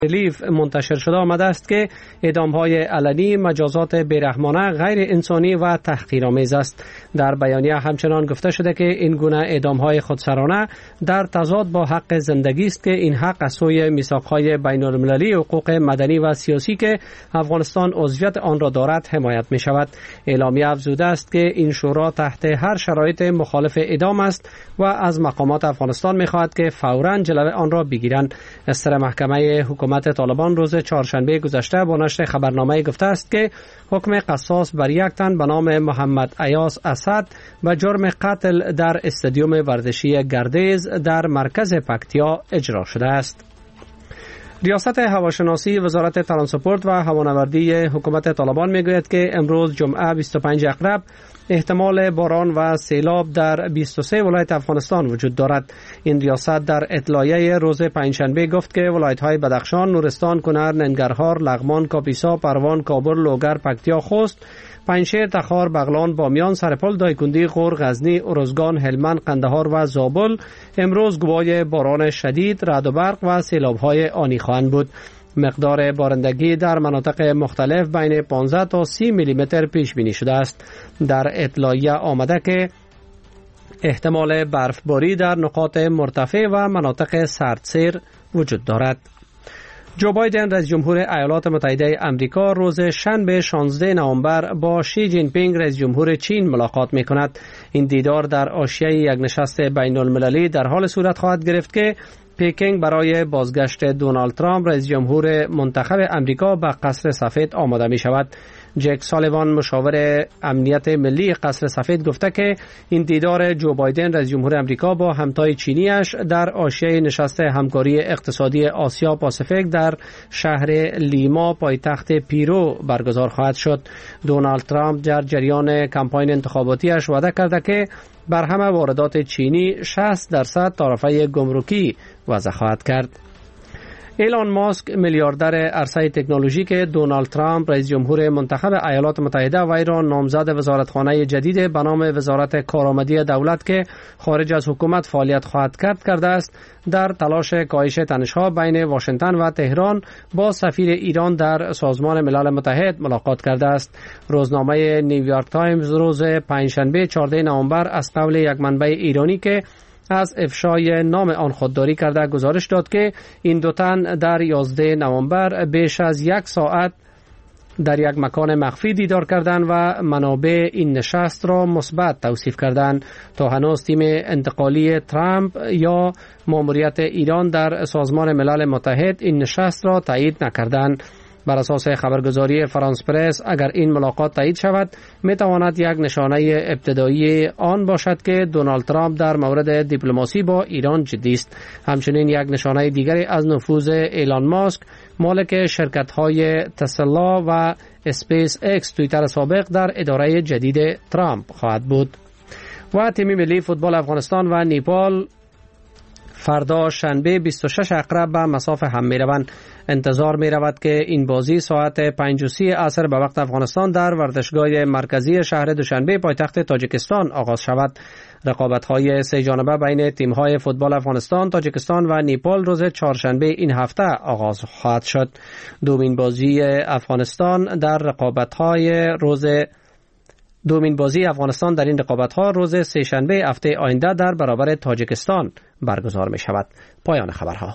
ریلیف منتشر شده آمده است که اعدام‌های علنی، مجازات بیرحمانه، غیر انسانی و تحقیرآمیز است. در بیانیه همچنان گفته شده که این گونه اعدام‌های خودسرانه در تضاد با حق زندگی است که این حق از سوی میثاق‌های بین‌المللی حقوق مدنی و سیاسی که افغانستان عضویت آن را دارد حمایت می‌شود. اعلامیه افزوده است که این شورا تحت هر شرایط مخالف اعدام است و از مقامات افغانستان می‌خواهد که فوراً جلوه آن را بگیرند. استر محکمه حکومت طالبان روز چهارشنبه گذشته با نشر خبرنامه گفته است که حکم قصاص بر یک تن به نام محمد ایاس اسد به جرم قتل در استادیوم ورزشی گردیز در مرکز پکتیا اجرا شده است. ریاست هواشناسی وزارت ترانسپورت و هوانوردی حکومت طالبان میگوید که امروز جمعه 25 اکتبر احتمال باران و سیلاب در 23 ولایت افغانستان وجود دارد. این ریاست در اطلاعیه روز پنجشنبه گفت که ولایت‌های بدخشان، نورستان، کنر، ننگرهار، لغمان، کاپیسا، پروان، کابل، لوگر، پکتیا، خوست، پنجشیر، تخار، بغلان، بامیان، سرپل، دایکندی، غور، غزنی، ارزگان، هلمند، قندهار و زابل امروز گواه باران شدید، رعد و برق و سیلاب‌های آنی خواهند بود. مقدار بارندگی در مناطق مختلف بین 15 تا 30 میلی متر پیش بینی شده است. در اطلاعیه آمده که احتمال برفباری در نقاط مرتفع و مناطق سردسیر وجود دارد. جو بایدن رئیس جمهور ایالات متحده آمریکا روز شنبه 16 نوامبر با شی جین پینگ رئیس جمهور چین ملاقات می کند. این دیدار در حاشیه یک نشست بین المللی در حال صورت خواهد گرفت که پکینگ برای بازگشت دونالد ترامپ رئیس جمهور منتخب امریکا به قصر سفید آماده می شود. جک سالیوان مشاور امنیت ملی قصر سفید گفته که این دیدار جو بایدن رئیس جمهور امریکا با همتای چینیش در حاشیه نشست همکاری اقتصادی آسیا پاسیفیک در شهر لیما پایتخت پیرو برگزار خواهد شد. دونالد ترامپ در جریان کمپاین انتخاباتیش وعده کرده که بر همه واردات چینی 60% تعرفه گمرکی وضع خواهد کرد. ایلان ماسک میلیاردر عرصه تکنولوژی که دونالد ترامپ رئیس جمهور منتخب ایالات متحده و ایران نامزد وزارتخانه جدید به نام وزارت کارآمدی دولت که خارج از حکومت فعالیت خواهد کرده است، در تلاش کاهش تنش‌ها بین واشنگتن و تهران با سفیر ایران در سازمان ملل متحد ملاقات کرده است. روزنامه نیویورک تایمز روز پنجشنبه 14 نوامبر از قول یک منبع ایرانی که از افشای نام آن خودداری کرده گزارش داد که این دو تن در 11 نوامبر بیش از یک ساعت در یک مکان مخفی دیدار کردند و منابع این نشست را مثبت توصیف کردند. تا هنوز تیم انتقالی ترامپ یا ماموریت ایران در سازمان ملل متحد این نشست را تایید نکردند. بر اساس خبرگزاری فرانس پرس اگر این ملاقات تایید شود می تواند یک نشانه ابتدایی آن باشد که دونالد ترامپ در مورد دیپلماسی با ایران جدی است. همچنین یک نشانه دیگری از نفوذ ایلان ماسک مالک شرکت‌های تسلا و اسپیس اکس توییتر سابق در اداره جدید ترامپ خواهد بود. و تیم ملی فوتبال افغانستان و نیپال فردا شنبه 26 اکتبر به مساف هم می روند. انتظار می رود که این بازی ساعت 5:30 عصر به وقت افغانستان در ورزشگاه مرکزی شهر دوشنبه پایتخت تاجیکستان آغاز شود. رقابت‌های سه جانبه بین تیم‌های فوتبال افغانستان، تاجیکستان و نیپال روز چهارشنبه این هفته آغاز خواهد شد. دومین بازی افغانستان در این رقابت‌ها روز سه‌شنبه هفته آینده در برابر تاجیکستان برگزار می شود. پایان خبرها.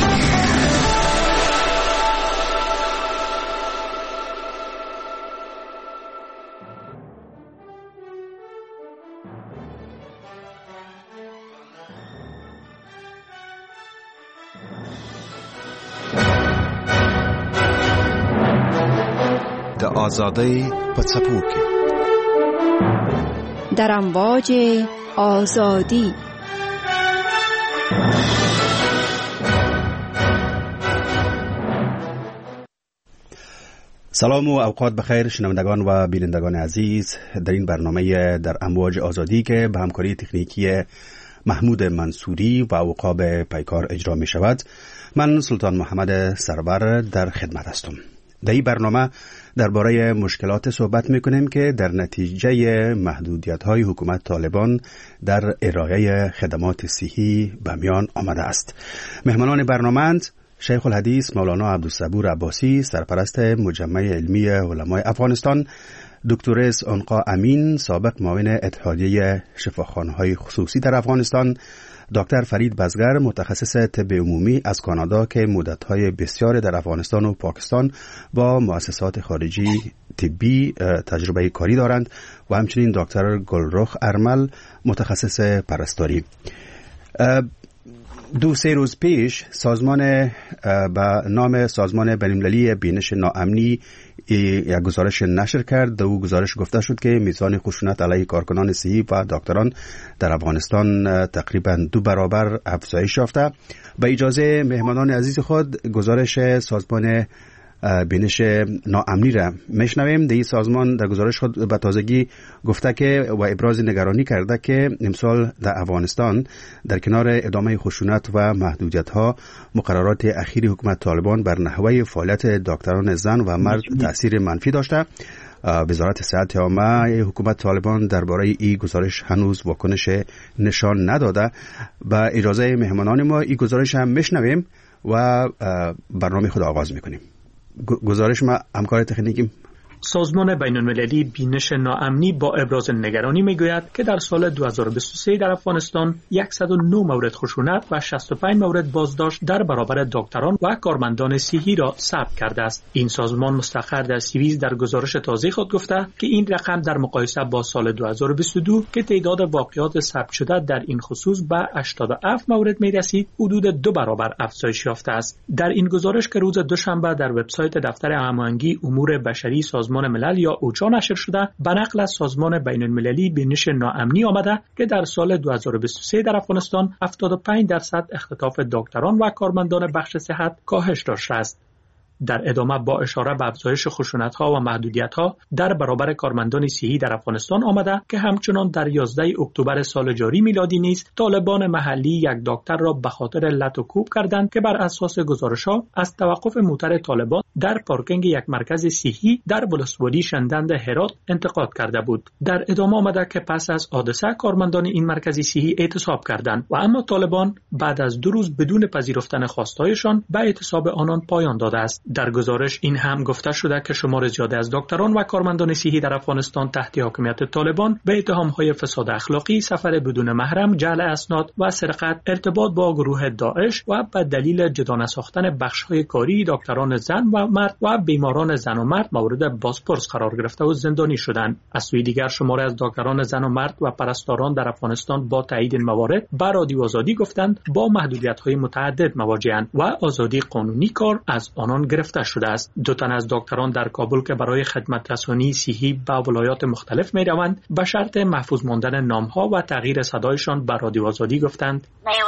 د آزادۍ په څپو کې در امواج آزادی. سلام و اوقات بخیر شنوندگان و بینندگان عزیز، در این برنامه در امواج آزادی که به همکاری تکنیکی محمود منصوری و عقاب پیکار اجرا می شود، من سلطان محمد سرور در خدمت هستم. در این برنامه درباره مشکلات صحبت میکنیم که در نتیجه محدودیت‌های حکومت طالبان در ارائه خدمات صحی به میان آمده است. مهمانان برنامه شیخ الحدیث مولانا عبدالصبور عباسی سرپرست مجمع علمی علمای افغانستان، دکتر عنقا امین سابق معاون اتحادیه شفاخانه‌های خصوصی در افغانستان، دکتر فرید بزگر متخصص طب عمومی از کانادا که مدت‌های بسیار در افغانستان و پاکستان با مؤسسات خارجی طبی تجربه کاری دارند و همچنین دکتر گلرخ ارمل متخصص پرستاری. 2-3 روز پیش سازمان به نام سازمان بین‌المللی بینش ناامنی یک گزارش نشر کرد. در او گزارش گفته شد که میزان خشونت علیه کارکنان صحی و دکتران در افغانستان تقریبا 2 برابر افزایش یافته. با اجازه مهمانان عزیز خود گزارش سازمان بینش ناامنی را میشنویم. در این سازمان در گزارش خود به تازگی گفته که و ابراز نگرانی کرده که امسال در افغانستان در کنار ادامه خشونت و محدودیت ها مقررات اخیر حکومت طالبان بر نحوه فعالیت دکتران زن و مرد تاثیر منفی داشته. وزارت صحت عامه حکومت طالبان درباره این گزارش هنوز واکنش نشان نداده. با اجازه مهمانان ما این گزارش هم میشنویم و برنامه خود آغاز میکنیم. گزارش ما همکار تکنیکی سازمان بین‌المللی بینش ناامنی با ابراز نگرانی میگوید که در سال 2023 در افغانستان 109 مورد خشونت و 65 مورد بازداشت در برابر دکتران و کارمندان صحی را ثبت کرده است. این سازمان مستقر در سوئیس در گزارش تازه خود گفته که این رقم در مقایسه با سال 2022 که تعداد واقعات ثبت شده در این خصوص به 87 مورد میرسید حدود 2 برابر افزایش یافته است. در این گزارش که روز دوشنبه در وبسایت دفتر هماهنگی امور بشری سازمان ملل یا اوچا نشر شده، به نقل از سازمان بین‌المللی بینش ناامنی آمده که در سال 2023 در افغانستان 75% اختطاف دکتران و کارمندان بخش صحت کاهش داشته است. در ادامه با اشاره به افزایش خشونت‌ها و محدودیت‌ها در برابر کارمندان صحی در افغانستان آمده که همچنان در 11 اکتبر سال جاری میلادی نیز طالبان محلی یک دکتر را به خاطر لط و کوب کردند که بر اساس گزارش‌ها از توقف موتر طالبان در پارکینگ یک مرکز صحی در ولسوالی شندند هرات انتقاد کرده بود. در ادامه آمده که پس از حادثه کارمندان این مرکز صحی اعتصاب کردند و اما طالبان بعد از 2 روز بدون پذیرفتن خواستهایشان به اعتصاب آنان پایان داده است. در گزارش این هم گفته شده که شمار زیادی از دکتران و کارمندان صحی در افغانستان تحت حاکمیت طالبان به اتهام‌های فساد اخلاقی، سفر بدون محرم، جعل اسناد و سرقت، ارتباط با گروه داعش و به دلیل جدانه ساختن بخش‌های کاری دکتران زن و مرد و بیماران زن و مرد مورد بازپرس قرار گرفته و زندانی شدند. از سوی دیگر شمار از دکتران زن و مرد و پرستاران در افغانستان با تایید این موارد به رادیو آزادی گفتند با محدودیت‌های متعدد مواجه‌اند و آزادی قانونی کار از آنان گرفته شده است. 2 تن از دکتران در کابل که برای خدمت رسانی صحی به ولایات مختلف می روند به شرط محفوظ ماندن نامها و تغییر صدایشان به رادیو آزادی گفتند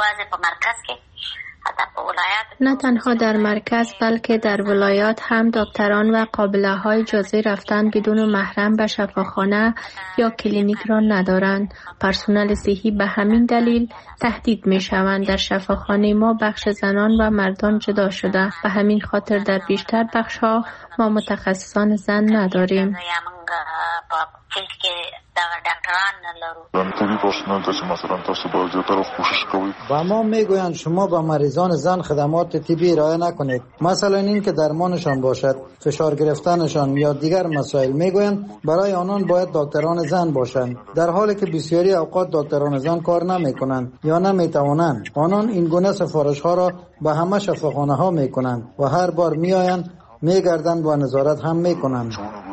نه تنها در مرکز بلکه در ولایات هم دکتران و قابله‌های اجازه رفتن بدون محرم به شفاخانه یا کلینیک را ندارند. پرسنل صحی به همین دلیل تهدید می‌شوند. در شفاخانه ما بخش زنان و مردان جدا شده. به همین خاطر در بیشتر بخش‌ها ما متخصصان زن نداریم. و ما میگویند شما با مریضان زن خدمات طبی ارائه نکنید، مثلا این که درمانشان باشد، فشار گرفتنشان یا دیگر مسائل. میگویند برای آنان باید دکتران زن باشند، در حالی که بسیاری اوقات دکتران زن کار نمیکنند یا نمیتوانند. آنان این گونه سفارش ها را به همه شفاخانه ها میکنند و هر بار میآیند میگردند و نظارت هم میکنند.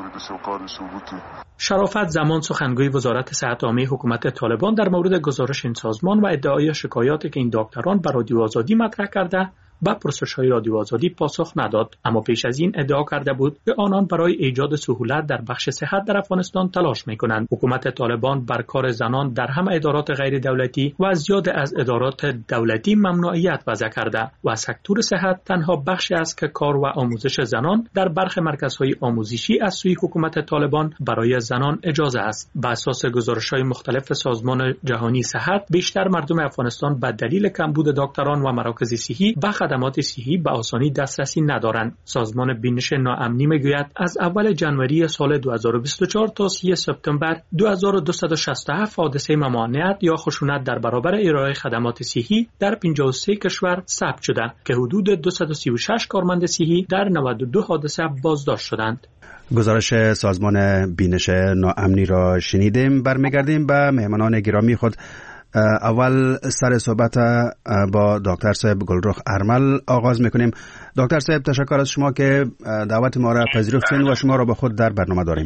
شرافت زمان سخنگوی وزارت صحت عامه حکومت طالبان در مورد گزارش این سازمان و ادعای شکایاتی که این دکتران به رادیو آزادی مطرح کرده با پرسش‌های رادیو آزادی پاسخ نداد، اما پیش از این ادعا کرده بود که آنان برای ایجاد سهولت در بخش صحت در افغانستان تلاش می‌کنند. حکومت طالبان بر کار زنان در همه ادارات غیر دولتی و زیاد از ادارات دولتی ممنوعیت وضع کرده و سکتور صحت تنها بخشی است که کار و آموزش زنان در برخی مرکزهای آموزشی از سوی حکومت طالبان برای زنان اجازه است. بر اساس گزارش‌های مختلف سازمان جهانی صحت، بیشتر مردم افغانستان به دلیل کمبود دکتران و مراکز صحی به خدمات صحی به آسانی دسترسی ندارند. سازمان بینش ناامنی میگوید از اول جنوری سال 2024 تا 3 سپتامبر 2267 حادثه ممانعت یا خشونت در برابر ارائه خدمات صحی در 53 کشور ثبت شده که حدود 236 کارمند صحی در 92 حادثه بازداشت شدند. گزارش سازمان بینش ناامنی را شنیدیم. برمیگردیم به مهمانان گرامی خود. اول سر صحبت با دکتر صاحب گلرخ ارمل آغاز میکنیم. دکتر صاحب تشکر از شما که دعوت ما را پذیرفتین و شما را با خود در برنامه داریم.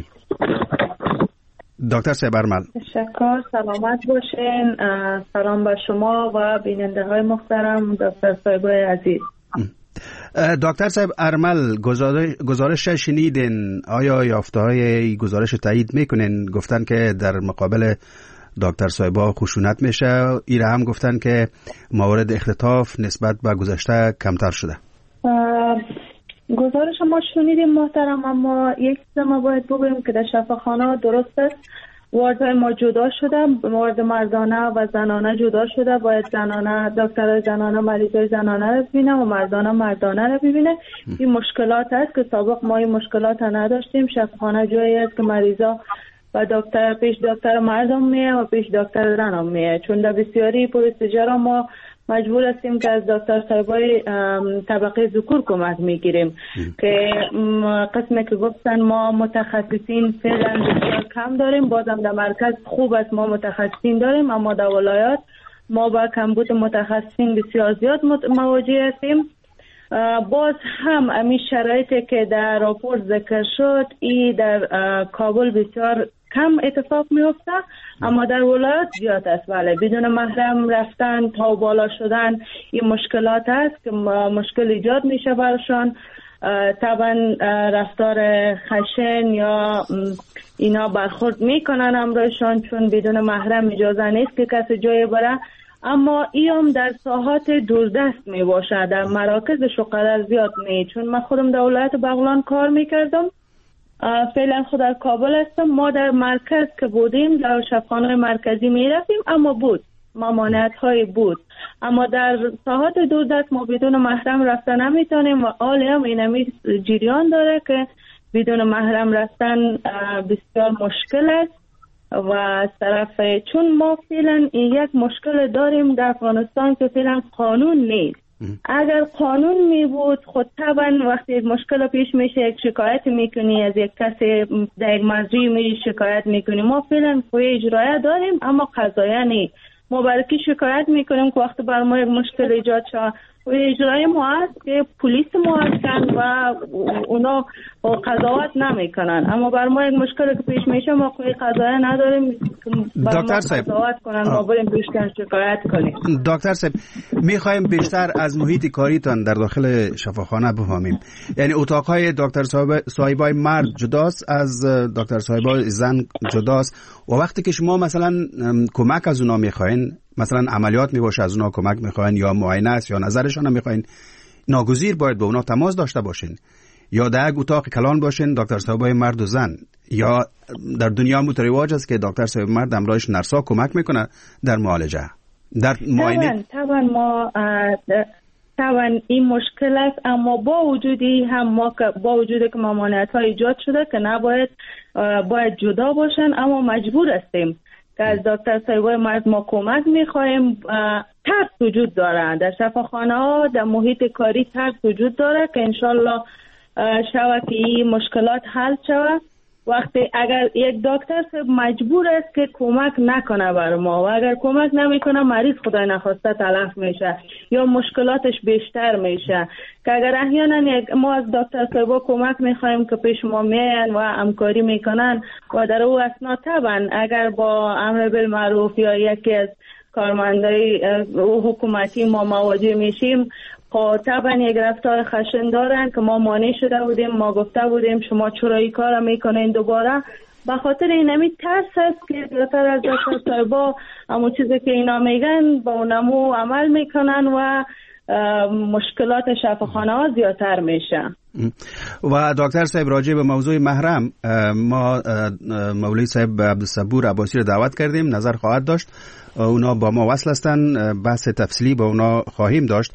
دکتر صاحب ارمل. تشکر، سلامت باشین. سلام به شما و بیننده های محترم، دکتر صاحب عزیز. دکتر صاحب ارمل، گزارش شنیدین؟ آیا یافته های گزارش تایید میکنین؟ گفتن که در مقابل دکتر صاحبا خشونت میشه. ایره هم گفتن که موارد اختطاف نسبت به گذشته کمتر شده. گزارش ما شنیدیم محترم، اما یک چیز ما باید بگوییم که در شفاخانه درست است واردهای ما جدا شده، موارد مردانه و زنانه جدا شده. باید زنانه دکتر زنانه مریضای زنانه رو ببینه و مردانه مردانه رو ببینه. این مشکلات است که سابق ما این مشکلات نداشتیم. شفاخانه جایی است که مریضا و دکتر پیش دکتر مردم میه و پیش دکتر زنم میه، چون در بسیاری پروسیجر ما مجبور هستیم که از دکتر صاحبای طبقه ذکور کمک میگیریم که قسمی که گفتن ما متخصصین فعلا بسیار کم داریم. بازم در مرکز خوب است ما متخصصین داریم، اما در ولایات ما با کمبود متخصصین بسیار زیاد مواجه هستیم. باز هم امی شرایطی که در راپورت ذکر شد ای در کابل بسیار کم اتفاق میفته، اما در ولایات زیاد است. بله، بدون محرم رفتن تا بالا شدن این مشکلات است که مشکل ایجاد میشه برشان. طبعا رفتار خشن یا اینا برخورد میکنن همراهشان، چون بدون محرم اجازه نیست که کسی جای بره. اما ایام در ساحات دوردست می باشه، در مراکزش قدر زیاد نی. چون من خودم در ولایت بغلان کار میکردم، فعلا خود در کابل هستم. ما در مرکز که بودیم در شفاخانه مرکزی می رفتیم، اما بود ممانعت های بود، اما در ساحات دوردست ما بدون محرم رفتن نمیتونیم و حالی هم اینمی جریان داره که بدون محرم رفتن بسیار مشکل است. و از طرف چون ما فعلا یک مشکل داریم در افغانستان که فعلا قانون نیست. اگر قانون می بود خود طبعا وقتی یک مشکل پیش میشه یک شکایت میکنی، از یک کسی در یک مرجع می شکایت میکنی. ما فعلا قوه اجرایی داریم اما قضاییه نیست. ما برای کی شکایت میکنیم که وقتی بر ما یک مشکل ایجاد شد قوه اجرایی ما هست که پلیس ما هستن و اونا قضاوت نمیکنن، اما بر ما یک مشکل که پیش میشه ما قوه قضاییه نداریم بر ما قضاوت کنن، ما بریم پیشکن شکایت کنیم. دکتر صاحب، میخوایم بیشتر از محیط کاریتان در داخل شفاخانه بفهمیم. یعنی اتاقهای دکتر صاحبای مرد جداست از دکتر صاحبای زن جداست و وقتی که شما مثلا کمک از اونا میخواین، مثلا عملیات میباشه از اونا کمک میخواین یا معاینه است یا نظرشون هم میخواین، ناگزیر باید با اونا تماس داشته باشین یا در یک اتاق کلان باشین دکتر صاحبای مرد و زن، یا در دنیا مترواج است که دکتر صاحب مرد همراهش نرسا کمک میکنه در معالجه در معاینه. طبعا این مشکل است، اما با وجودی هم ما با وجودی که ممانعت ها ایجاد شده که نباید باید جدا باشن، اما مجبور هستیم که از دکتر صاحبای مرد ما کمک میخوایم. ترس وجود داره در شفاخانه ها، در محیط کاری ترس وجود داره که انشالله شود که این مشکلات حل شود. وقتی اگر یک دکتر مجبور است که کمک نکنه بر ما و اگر کمک نمیکنه مریض خدای نخواسته تلف میشه یا مشکلاتش بیشتر میشه، که اگر احیانا ما از دکتر صاحبا کمک میخوایم که پیش ما میان و همکاری میکنن و در او اثنا طبعا اگر با امر بالمعروف یا یکی از کارمندای حکومتی ما مواجه میشیم، طبعا یک رفتار خشن دارن که ما مانع شده بودیم، ما گفته بودیم شما چرا این کار میکنین دوباره. به خاطر اینمی ترس است که بیشتر از دکتر صاحبا همون چیزی که اینا میگن با اونمو عمل میکنن و مشکلات شفاخانه ها زیادتر میشه. و دکتر صاحب راجع به موضوع محرم ما مولوی صاحب عبدالصبور عباسی رو دعوت کردیم، نظر خواهد داشت، اونا با ما وصل هستن، بحث تفصیلی با اونا خواهیم داشت.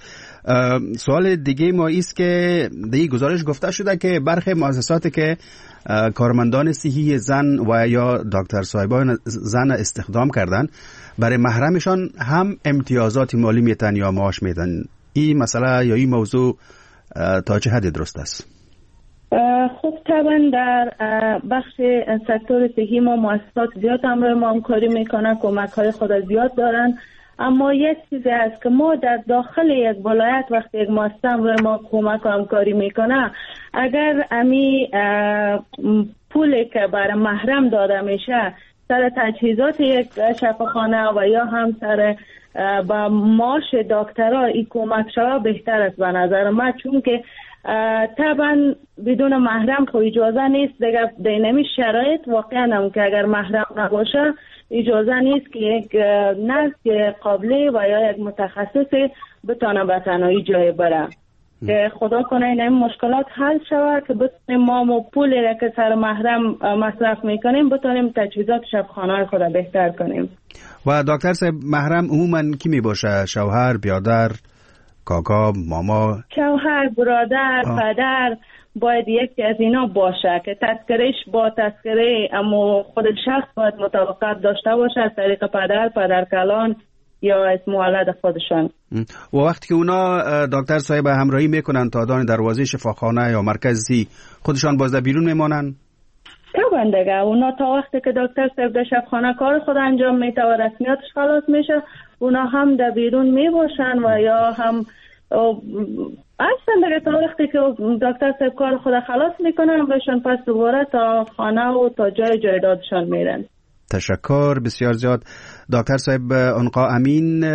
سوال دیگه ما ایست که در گزارش گفته شده که برخی مؤسساتی که کارمندان صحی زن و یا دکتر صاحبان زن استخدام کردن برای محرمشان هم امتیازات مالی میتن یا معاش میدن. این مسئله یا این موضوع تا چه حد درست است؟ خب طبعا در بخش سکتور صحی ما مؤسسات زیاد همراه ما همکاری میکنن، کمک های خود زیاد دارن، اما یک چیزی هست که ما در داخل یک ولایت وقتی یک مؤسسه همراه ما کمک و همکاری میکنه، اگر امی پولی که برای محرم داده میشه سر تجهیزات یک شفاخانه و یا هم سر با معاش دکترها این کمک شود بهتر است به نظر من، چون که طبعا بدون محرم خو اجازه نیست دیگه. دینامی شرایط واقعا هم که اگر محرم نباشه اجازه نیست که یک نرس قابلی و یا یک متخصص بتانه به تنهایی جای بره. که خدا کنه این مشکلات حل شود که بتونیم ما پولی را که سر محرم مصرف میکنیم بتونیم تجهیزات شفاخانه خود بهتر کنیم. و دکتر صاحب محرم عموما کی می باشه؟ شوهر، برادر، کاکا، ماما؟ شوهر، برادر، پدر باید یکی از اینا باشه که تذکرهش با تذکره اما خود شخص باید مطابقت داشته باشه از طریق پدر کلان یا اسم ولد خودشان. و وقتی که اونا دکتر صاحب همراهی میکنن تا دان دروازه شفاخانه یا مرکزی، خودشان باز در بیرون میمانن؟ طبعا دیگه اونا تا وقتی که دکتر صاحب در شفاخانه کار خود انجام میده و رسمیاتش خلاص میشه، اونا هم در بیرون میباشن و یا هم اصلا دیگه تا وقتی که دکتر صاحب کار خود خلاص میکنن بهشون پس دوباره تا خانه و تا جایدادشان میرن. تشکر بسیار زیاد. دکتر صاحب انقا امین،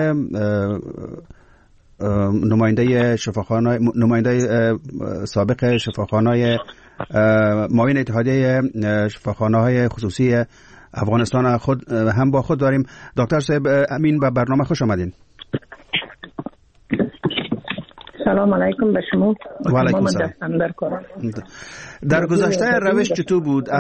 نماینده سابق شفاخانه معاون اتحادیه شفاخانه‌های خصوصی افغانستان خود هم با خود داریم. دکتر صاحب امین به برنامه خوش آمدین. سلام علیکم به شما. و علیکم سلام. در گذشته روش چطور بود؟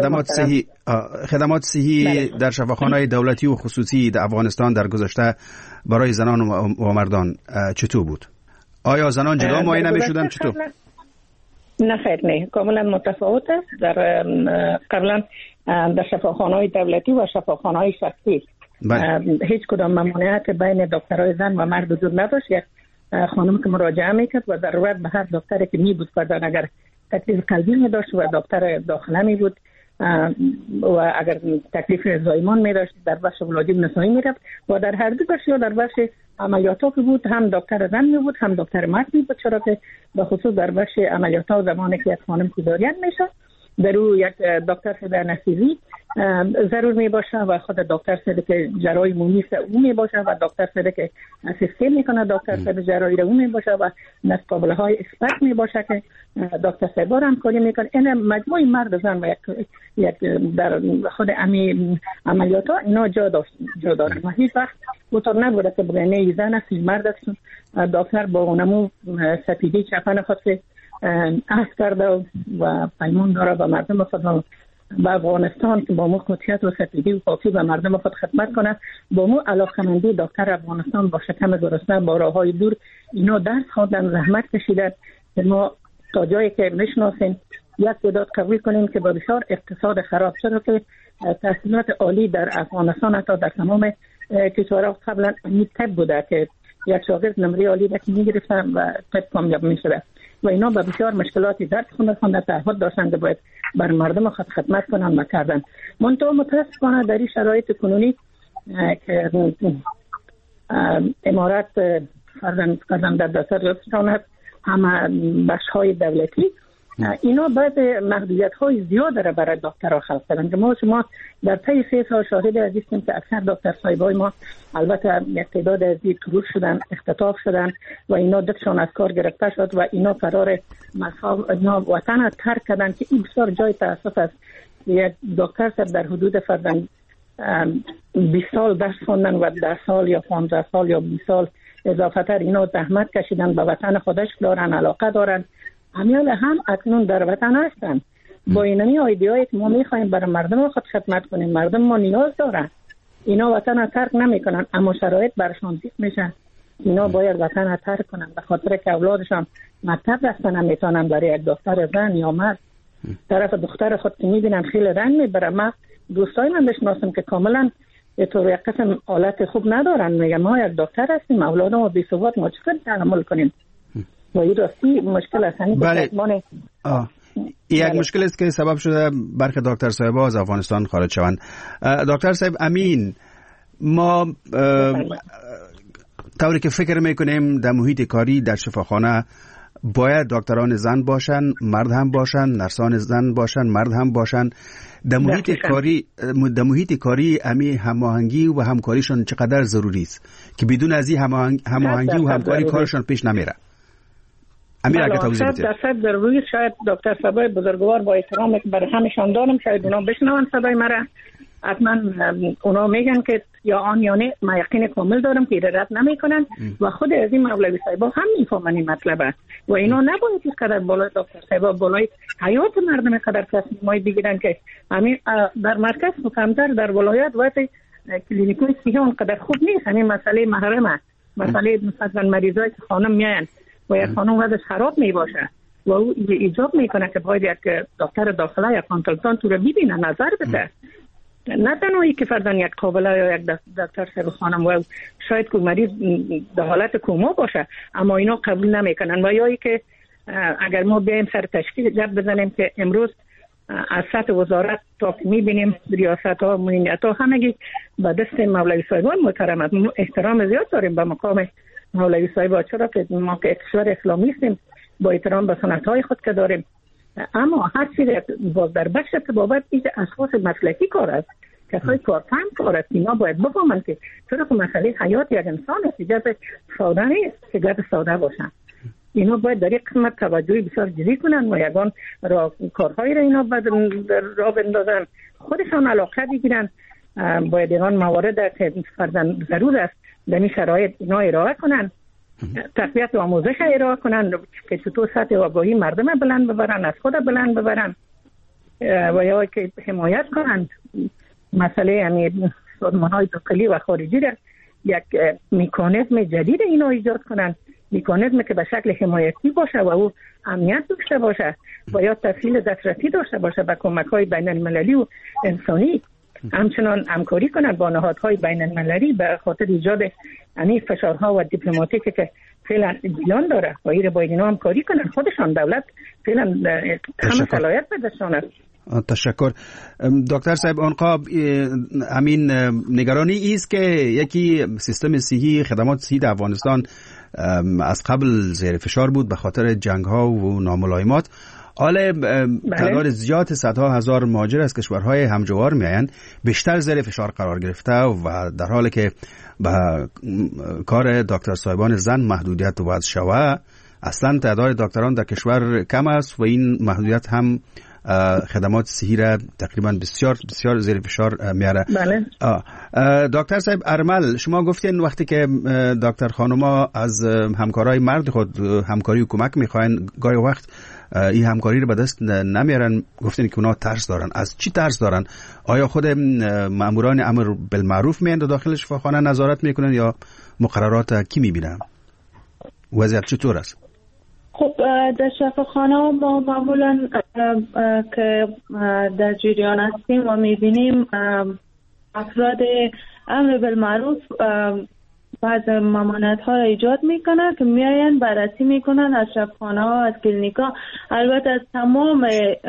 خدمات صحی در شفاخانه‌های دولتی و خصوصی در افغانستان در گذشته برای زنان و مردان چطور بود؟ آیا زنان جدا معاینه می‌شدن چطور؟ نه خیر، نه، کاملا متفاوت است. در قبلا در شفاخانه‌های دولتی و شفاخانه‌های شخصی هیچ کدام ممانعت بین دکترای زن و مرد وجود نداشت. یک خانم که مراجعه میکرد و ضرورت به هر دکتری که می بود کردن، اگر تکلیف قلبی می داشت و دکتر داخله می بود و اگر تکلیف زایمان می داشت در بخش ولادی نسایی می رفت و در هر دو بخش یا در بخش عملیاتا که بود هم دکتر زن می بود هم دکتر مرد می بود، چرا که به خصوص در بخش عملیاتا زمانی که یک خانم کوزارین میشه در او یک دکتر در نسیزی ضرور می باشه و خود دکتر سده که جراحی مومیس او می باشه و دکتر سده که اسیسته میکنه دکتر سده جراحی رو می باشه و نسقابله های اکسپرت می باشه که دکتر سده هم کاری میکنه. این مجموعی مرد زن و یک در خود عملیات ها اینا جا دارن و هیچ وقت بطور نبوده که بگنه زن است مرد است. دکتر با اونمو سپیدی چپن خود که عهد کرده و پیمان داره و مردم خود با افغانستان که با مو قطعیت و سپیدی و پاکی به مردم خود خدمت کنه، با مو علاقمندی دکتر افغانستان با شکم گرسنه با راههای دور اینا درس خواندن، زحمت کشیدن که ما تا جایی که میشناسیم یک تعداد قبول کنیم که با بسیار اقتصاد خراب شده که تحصیلات عالی در افغانستان حتی در تمام کشورها قبلا تب بوده که یک شاگرد نمره عالی را که میگرفتن و تب کامیاب میشده و اینا به بسیار مشکلاتی درس خونده تعهد داشتن که باید بر مردم خود خدمت کنن و کردن. منطقه متاسفانه در این شرایط کنونی که امارت فرزند در دسترسشان هست همه بخش های دولتی، اینا باید محدودیت های زیاد را برای دکترها خلق کردن. شما در طی 3 سال شاهد هستیم که اکثر دکتر صاحبای ما البته یک تعداد از این تروش شدن، اختطاف شدن و اینا دکشان از کار گرفته شد و اینا قرار اینا وطن ترک کردن که این بسیار جای تاسف است. یک دکتر صاحب در حدود فرزند 20 سال درس خوندن و 10 سال یا 15 سال یا 20 سال اضافه تر اینا زحمت کشیدن، به وطن خودش دارن، علاقه دارن، امیال هم اکنون در وطن هستن. با اینمی ایده‌ای که ما می‌خوایم برای مردم خود خدمت کنیم، مردم ما نیاز دارن، اینا وطن ترک نمی‌کنن اما شرایط برشان زیاد میشن اینا باید وطن را ترک کنن به خاطر که اولادشان مکتب رفتن نمیتونن برای یک دختر زن یا مرد طرف دختر خود که میبینن خیلی رنگ میبره. من دوستای من بشناسم که کاملا به طور یک قسم حالت خوب ندارن، میگن ما یک دختر هستیم اولاد ما بی ثبات ما چطور تحمل کنیم و این راستی مشکل است. بله. یک مشکل است که سبب شده برخی دکتر صاحب‌ها از افغانستان خارج شوند. دکتر صاحب امین، ما طوری که فکر میکنیم در محیط کاری در شفاخانه باید دکتران زن باشن، مرد هم باشن، نرسان زن باشن، مرد هم باشن. در محیط کاری امی هماهنگی و همکاریشان چقدر ضروری است که بدون از این هماهنگی و همکاری کارشان پیش نمیره. امیر اگه توضیح بدید. درصد ضروری. شاید دکتر صاحبای بزرگوار با احترام برای همشان دارم، شاید اونا بشنون صدای مرا، حتما اونا میگن که یا آن یا نه. من یقین کامل دارم که رد نمیکنن و خود از این مولوی صاحبا هم میفهمن این مطلبه و اینا نباید که قدر بالای دکتر صاحبا بالای حیات مردم قدر تصمیمای بگیرن که همین در مرکز کمتر در ولایت وقت کلینیکای صحی اونقدر خوب نیست. همین مسئله محرمه، مسئله مثلا مریضای که خانم میان و یک خانم وضعش خراب میباشه و او ایجاب میکنه که باید یک دکتر داخله یا کانسلتانت رو ببینه، نظر بده. نه تنهایی که فردان یک قابله یا یک دکتر صاحب خانم و شاید که مریض در حالت کوما باشه اما اینا قبول نمیکنن و یا که اگر ما بیایم سر تشکیل جب بزنیم که امروز از سطح وزارت تا که میبینیم ریاست ها مدیریت ها همگی به دست مولوی صاحبان محترمت. احترام زیاد داریم به مقام مولوی صاحبان، چرا که ما که کشور اسلامی هستیم با احترام به سنت های خود که داریم، اما هر چیز باز در بخش تبابت این اساس مسلکی کار است، کسای کارفهم کار است. اینا باید بفهمن که چرا که مسئله حیات یک انسان است، گپ ساده نیست که گپ ساده باشن. اینا باید در یک قسمت توجهی بسیار جدی کنن و یگان کارهایی را اینا را بندازن، خودشان علاقه بگیرن. باید اینا موارد که فرضاً ضرور است در این شرایط اینا ارائه کنن، تربیت و آموزش ارائه کنن که چطور سطح آگاهی مردم بلند ببرن، از خود بلند ببرن و یا که حمایت کنن. مسئله یعنی سازمان‌های داخلی و خارجی را یک مکانیزم جدید اینا ایجاد کنن، مکانیزمی که به شکل حمایتی باشه و او امنیت داشته باشه و یا تسهیل دسترسی داشته باشه به کمک‌های بین‌المللی و انسانی. همچنان همکاری کنند با نهادهای بین المللی به خاطر ایجاد یعنی فشارها و دیپلماتیکی که فعلا جریان داره و این باید اینا همکاری کنند. خودشان دولت فعلا همه صلاحیت به دستشان است. تشکر دکتر صاحب. آنقا همین نگرانی است که یکی سیستم صحی، خدمات صحی در افغانستان از قبل زیر فشار بود به خاطر جنگ ها و ناملایمات. حالا تعداد زیاد صدها هزار مهاجر از کشورهای همجوار میآیند، بیشتر زیر فشار قرار گرفته و در حالی که به کار دکتر صاحبان زن محدودیت وضع شود، اصلا تعداد دکتران در کشور کم است و این محدودیت هم خدمات صحی را تقریبا بسیار بسیار زیر فشار میاره. بله. دکتر صاحب ارمل، شما گفتین وقتی که دکتر خانوما از همکارای مرد خود همکاری و کمک میخواین، گاهی وقت این همکاری رو به دست نمیارن. گفتین که اونا ترس دارن. از چی ترس دارن؟ آیا خود ماموران امر بالمعروف میان داخل شفاخانه نظارت میکنن یا مقررات کی میبینن؟ وضعیت چطور است؟ خب در شفاخانه ما معمولا که در جریان هستیم و میبینیم افراد امر بالمعروف بعض ممانعت ها را ایجاد میکنن که میاین بررسی میکنن از شفاخانه ها، از کلینیک ها، البته از تمام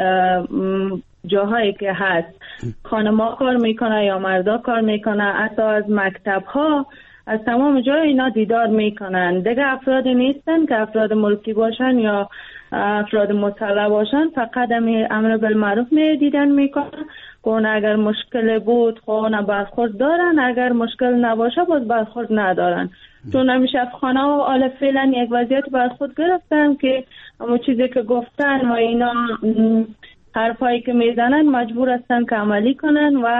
جاهایی که هست، خانما کار میکنه یا مردا کار میکنه، حتی از مکتب ها، از تمام جای اینا دیدار میکنن. دیگه افرادی نیستن که افراد ملکی باشن یا افراد مطلع باشن، فقط امر بالمعروف دیدن میکنن که اگر مشکل بود خونه برخورد دارن، اگر مشکل نباشه باز برخورد ندارن. چون همیشه افخانه و آل فعلا یک وضعیت برخورد گرفتن که همون چیزی که گفتن و اینا حرفایی که میزنن مجبور هستن که عملی کنن و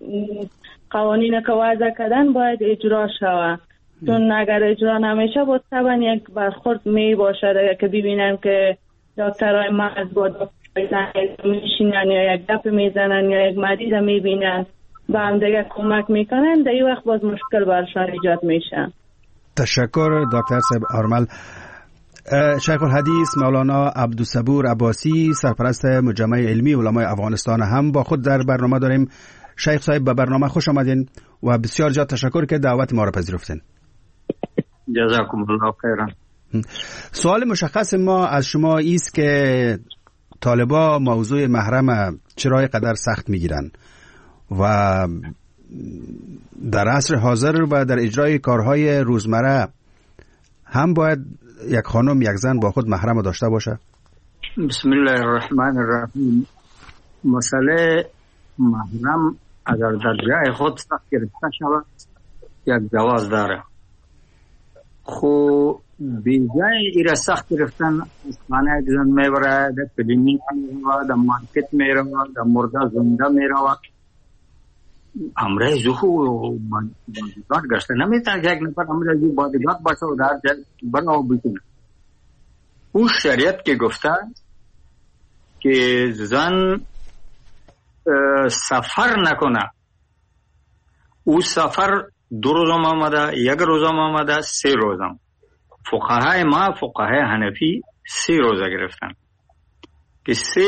قوانین که وضع کردن باید اجرا شود. چون اگر اجرا نمیشه باز طبعا یک برخورد می باشه که ببینن که دکترهای مرد با دکترهای میشینن یا یک گپ میزنن یا یک مریض میبینن با هم دیگه کمک میکنن، در این وقت باز مشکل برشان ایجاد میشه. تشکر دکتر صاحب آرمل. شیخ الحدیث مولانا عبدالصبور عباسی، سرپرست مجمع علمی علمای افغانستان هم با خود در برنامه داریم. شیخ صاحب به برنامه خوش آمدین و بسیار زیاد تشکر که دعوت ما را پذیرفتین. جزاکم الله خیرا. سوال مشخص ما از شما است که طالبا موضوع محرم چرا قدر سخت میگیرن و در عصر حاضر و در اجرای کارهای روزمره هم باید یک خانم یک زن با خود محرم داشته باشه؟ بسم الله الرحمن الرحیم. مسئله محرم اگر در جای خود سخت گرفته شود یک جواز داره، خو بیجای ایره سخت گرفتن از خانه زن میبره، در کلینیک میره، در مارکت میره، در مرده زنده میره، امره زخو بادیگارد گشته نمیتونه که یک نفر امره زو بادیگارد باشه و در جای بنا بکنه. او شریعت که گفته که زن سفر نکنه، او سفر 2 روز هم آمده، 1 روز هم آمده، 3 روز هم. فقهای ما فقهای حنفی 3 روزه گرفتن که 3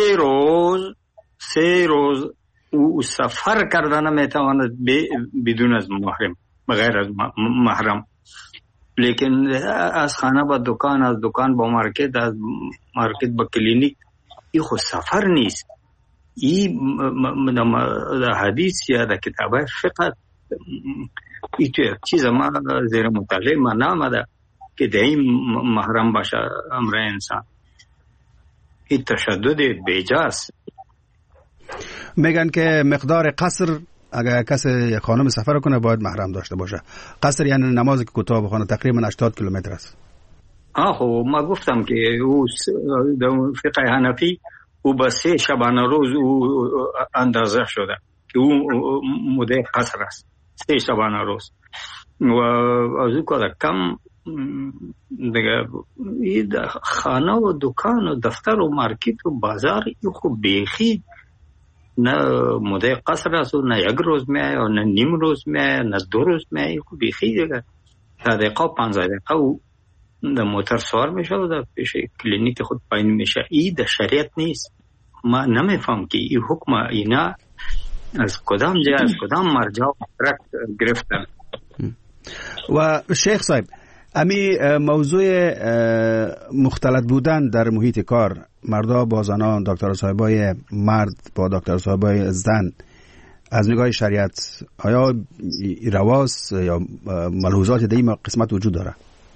روز او سفر کردن میتواند بدون از محرم، بغیر از محرم. لیکن از خانه با دکان، از دکان با مارکت، از مارکت با کلینیک، این خود سفر نیست. این حدیث یا در کتاب فقه این تو یک چیز ما زیر مطالعه ما نامده که در این محرم باشه امر انسان. این تشدد بیجاست. میگن که مقدار قصر اگر کسی خانم سفر کنه باید محرم داشته باشه. قصر یعنی نمازی که کوتاه بخونه، تقریبا 80 کیلومتر است. خب ما گفتم که او در فقه حنفی او با 3 شبانه روز او اندازه شده که او مده قصر است، 3 شبانه روز. و از او کار کم دیگه این خانه و دکان و دفتر و مارکت و بازار این خوب بیخی نه مده قصر است و نه 1 روز میای و نه نیم روز میای نه 2 روز میای. خوب بیخی دیگه 10 دقیقه و 15 دقیقه و در موتر سوار میشه و در پیش کلینیک خود پایین میشه. این در شریعت نیست. ما نمیفهم که این حکم اینا از کدام جای از کدام مرجع گرفتن. و شیخ صاحب امی موضوع مختلط بودن در محیط کار، مردا با زنان، دکتر صاحبای مرد با دکتر صاحبای زن، از نگاه شریعت آیا رواست یا ملحوظات در این قسمت وجود داره؟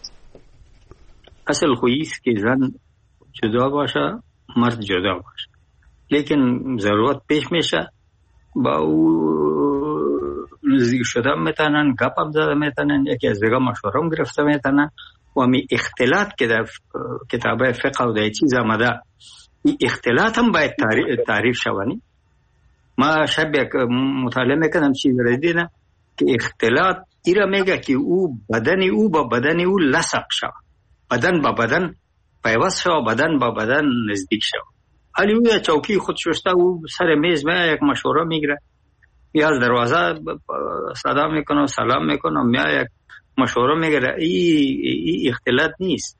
اصل خویست که زن جدا باشه، مرد جدا باشه، لیکن ضرورت پیش میشه با او نزدیک شده میتونن، گپ هم زده میتونن، یکی از دیگه مشوره هم گرفته میتونن. و همی اختلاط که در کتاب فقه و در چیز آمده، این اختلاط هم باید تعریف شوانی. ما شب یک مطالعه میکنم چیز را دیدم که اختلاط ایرا میگه که او بدن او با بدن او لصق شود، بدن با بدن پیوست شود، بدن با بدن نزدیک شود. حالی او چوکی خود شسته، او سر میز میاد یک مشوره میگیره، یا از دروازه صدا میکنه و سلام میکنه، میاد یک مشوره میگیره. این اختلاط نیست.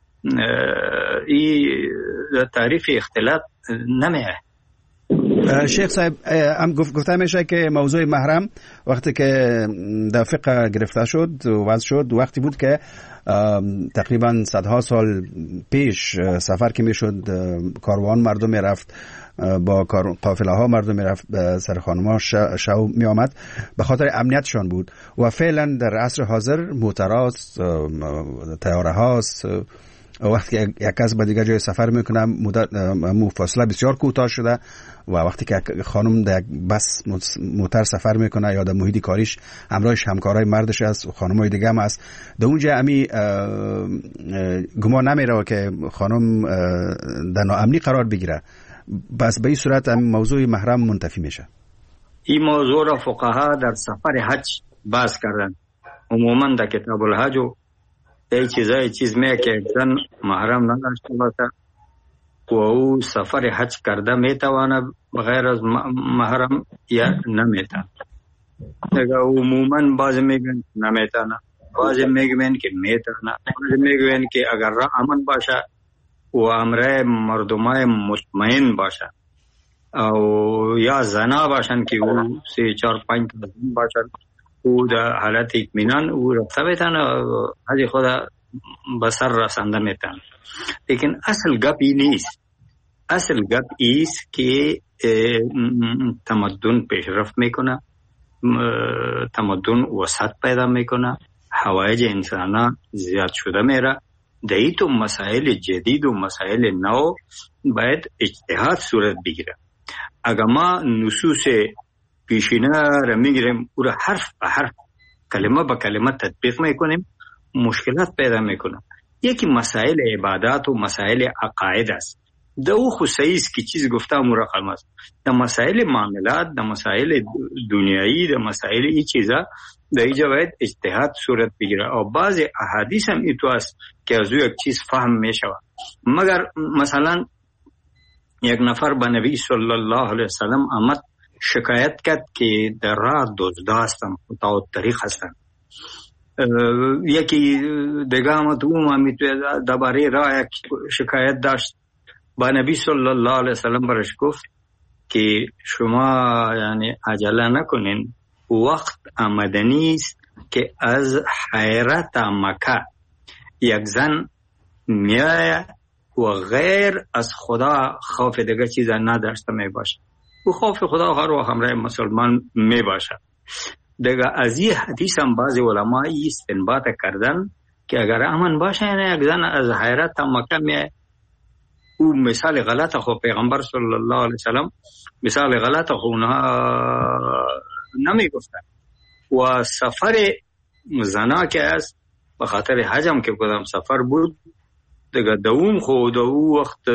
این تعریف اختلاط نمیه. شیخ صاحب هم گفته میشه که موضوع محرم وقتی که در فقه گرفته شد و وضع شد، وقتی بود که تقریبا صدها سال پیش سفر که میشد، کاروان مردم میرفت، با قافله ها مردم میرفت، سر خانم‌ها شو می آمد، به خاطر امنیتشان بود. و فعلا در عصر حاضر موتراست، طیاره هاست، وقتی یک کس به دیگر جای سفر میکنه مدت فاصله بسیار کوتاه شده و وقتی که خانم در بس موتر سفر میکنه یا در محیط کاریش همراهش همکارای مردش است و خانمای دیگه هم است، در اونجا امی گمان نمیره که خانم در ناامنی قرار بگیره. بس به این صورت موضوع محرم منتفی میشه. این موضوع را فقها در سفر حج باز کردن. عموما در کتاب الحج ای چیز میگه که انسان محرم نداشته باشه و او سفر حج کرده میتواند بغیر از محرم یا نمیتواند. دیگه عموما بعضی میگن نمیتواند، بعضی میگوین که میتونه، بعضی میگوین که اگر راه امن باشه و امره مردمای مطمئن باشه او یا زنا باشن که او 3 4 5 باشن او در حالت اطمینان او رفته بیتن حاجی خدا بسر رسنده میتن. لیکن اصل گپ این نیست. اصل گپ ایست که تمدن پیشرفت میکنه، تمدن وسعت پیدا میکنه، حوایج انسان زیاد شده میره. دیتو مسائل جدید و مسائل نو باید اجتهاد صورت بگیره. اگر ما نصوص پیشینه را میگیریم او را حرف به حرف کلمه به کلمه تطبیق میکنیم مشکلات پیدا میکنه. یکی مسائل عبادات و مسائل عقاید است. دو خصوصی است که چیز گفتم رقم است. در مسائل معاملات، در مسائل دنیایی، در مسائل این چیزا در اینجا باید اجتهاد صورت بگیره. و بعض احادیث هم ایتو است که از یک چیز فهم میشود. مگر مثلا یک نفر به نبی صلی الله علیه وسلم آمد شکایت کرد که در راه دزدا هستن، قطاع الطریق هستن. یکی دیگه آمد او درباره راه یک شکایت داشت. با نبی صلی الله علیه وسلم برش گفت که شما یعنی عجله نکنین، وقت آمدنی است که از حیرت مکه یک زن میآید و غیر از خدا خوف دیگه چیز نداشته می باشه. و خوف خدا هر وقت همراه مسلمان می باشه. دیگه از این حدیث هم بعضی علما استنباط کردن که اگر امن باشه یعنی یک زن از حیرت مکه میآید. او مثال غلط خو پیغمبر صلی الله علیه وسلم مثال غلط خو نمی گفتن. و سفر زنا که است به خاطر حجم که کدام سفر بود دیگه دوم خود او وقت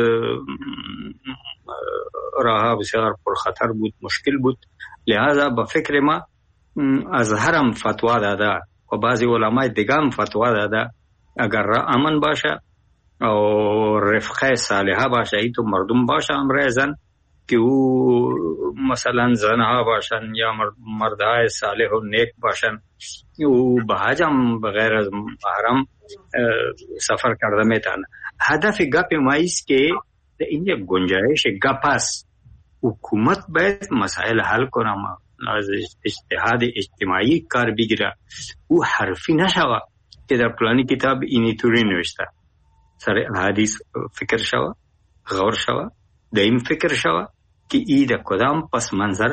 راه بسیار پر خطر بود، مشکل بود. لہذا به فکر ما از حرم فتوا داده و بعضی علمای دیگه هم فتوا داده اگر راه امن باشه او رفقه صالحه باشه ایتو مردم باشه امرای زن که او مثلا زنها باشن یا مردهای صالح و نیک باشن او به حجم بغیر از محرم سفر کرده میتونه. هدف گپ ما ایست که این یک گنجایش گپ است. حکومت باید مسائل حل کنه، از اجتهاد اجتماعی کار بگیره. او حرفی نشوه که در پلانی کتاب اینی طوری نوشته. سر حدیث فکر شوه، غور شوه، در این فکر شوه که ای در کدام پس منظر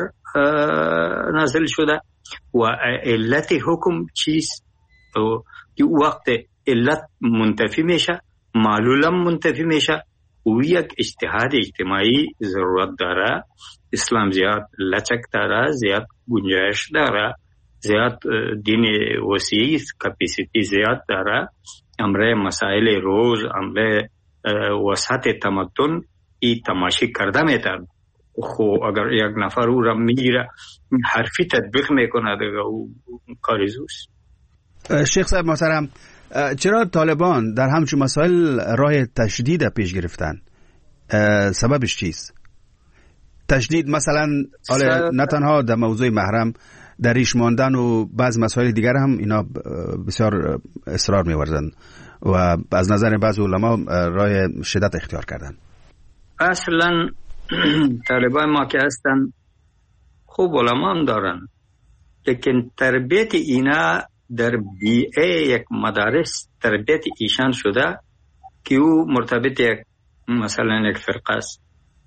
نازل شده و علت حکم چیست که وقت علت منتفی میشه معلولم منتفی میشه و یک اجتهاد اجتماعی ضرورت داره. اسلام زیاد لچک داره، زیاد گنجایش داره، زیاد دین وسیع کپیسیتی زیاد داره. امره مسائل روز، امره وسعت تمدن ای تماشی کرده میتن. خو اگر یک نفر او را میگیره حرفی تطبیق میکنه دیگه او کاریزوست. شیخ صاحب محترم، چرا طالبان در همچون مسائل راه تشدید پیش گرفتن؟ سببش چیست؟ تشدید مثلا نه تنها در موضوع محرم، در ریش ماندن و بعض مسائل دیگر هم اینا بسیار اصرار می‌ورزند و از نظر بعض علما راه شدت اختیار کردن. اصلا طالبان ما که هستن خوب علما هم دارن، لیکن تربیت اینا در بیئه یک مدارس تربیت ایشان شده که او مرتبط یک مثلا یک فرقه است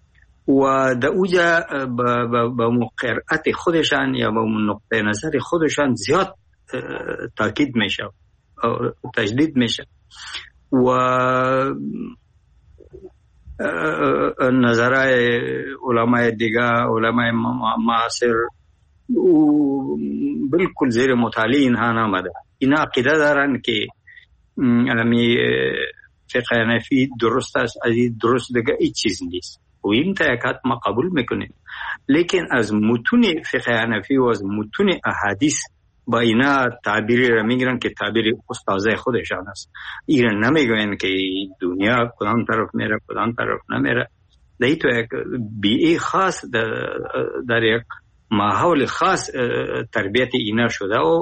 و در اوجا با قرائت خودشان یا با نقطه نظر خودشان زیاد تاکید میشه تجدید میشه و نظرهای علمای دیگه، علمای معاصر بالکل زیر مطالعه اینها نامده. اینا عقیده دارن که امی فقه حنفی درست است، از این درست دیگه هیچ چیز نیست و این تاکید ما قبول میکنیم. لیکن از متون فقه حنفی و از متون احادیث با اینا تعبیری را میگیرن که تعبیر استاذه خودشان است. اینا نمیگوین که دنیا کدام طرف میره کدام طرف نمیره. در تو یک بیئه خاص در یک ماحول خاص تربیت اینا شده و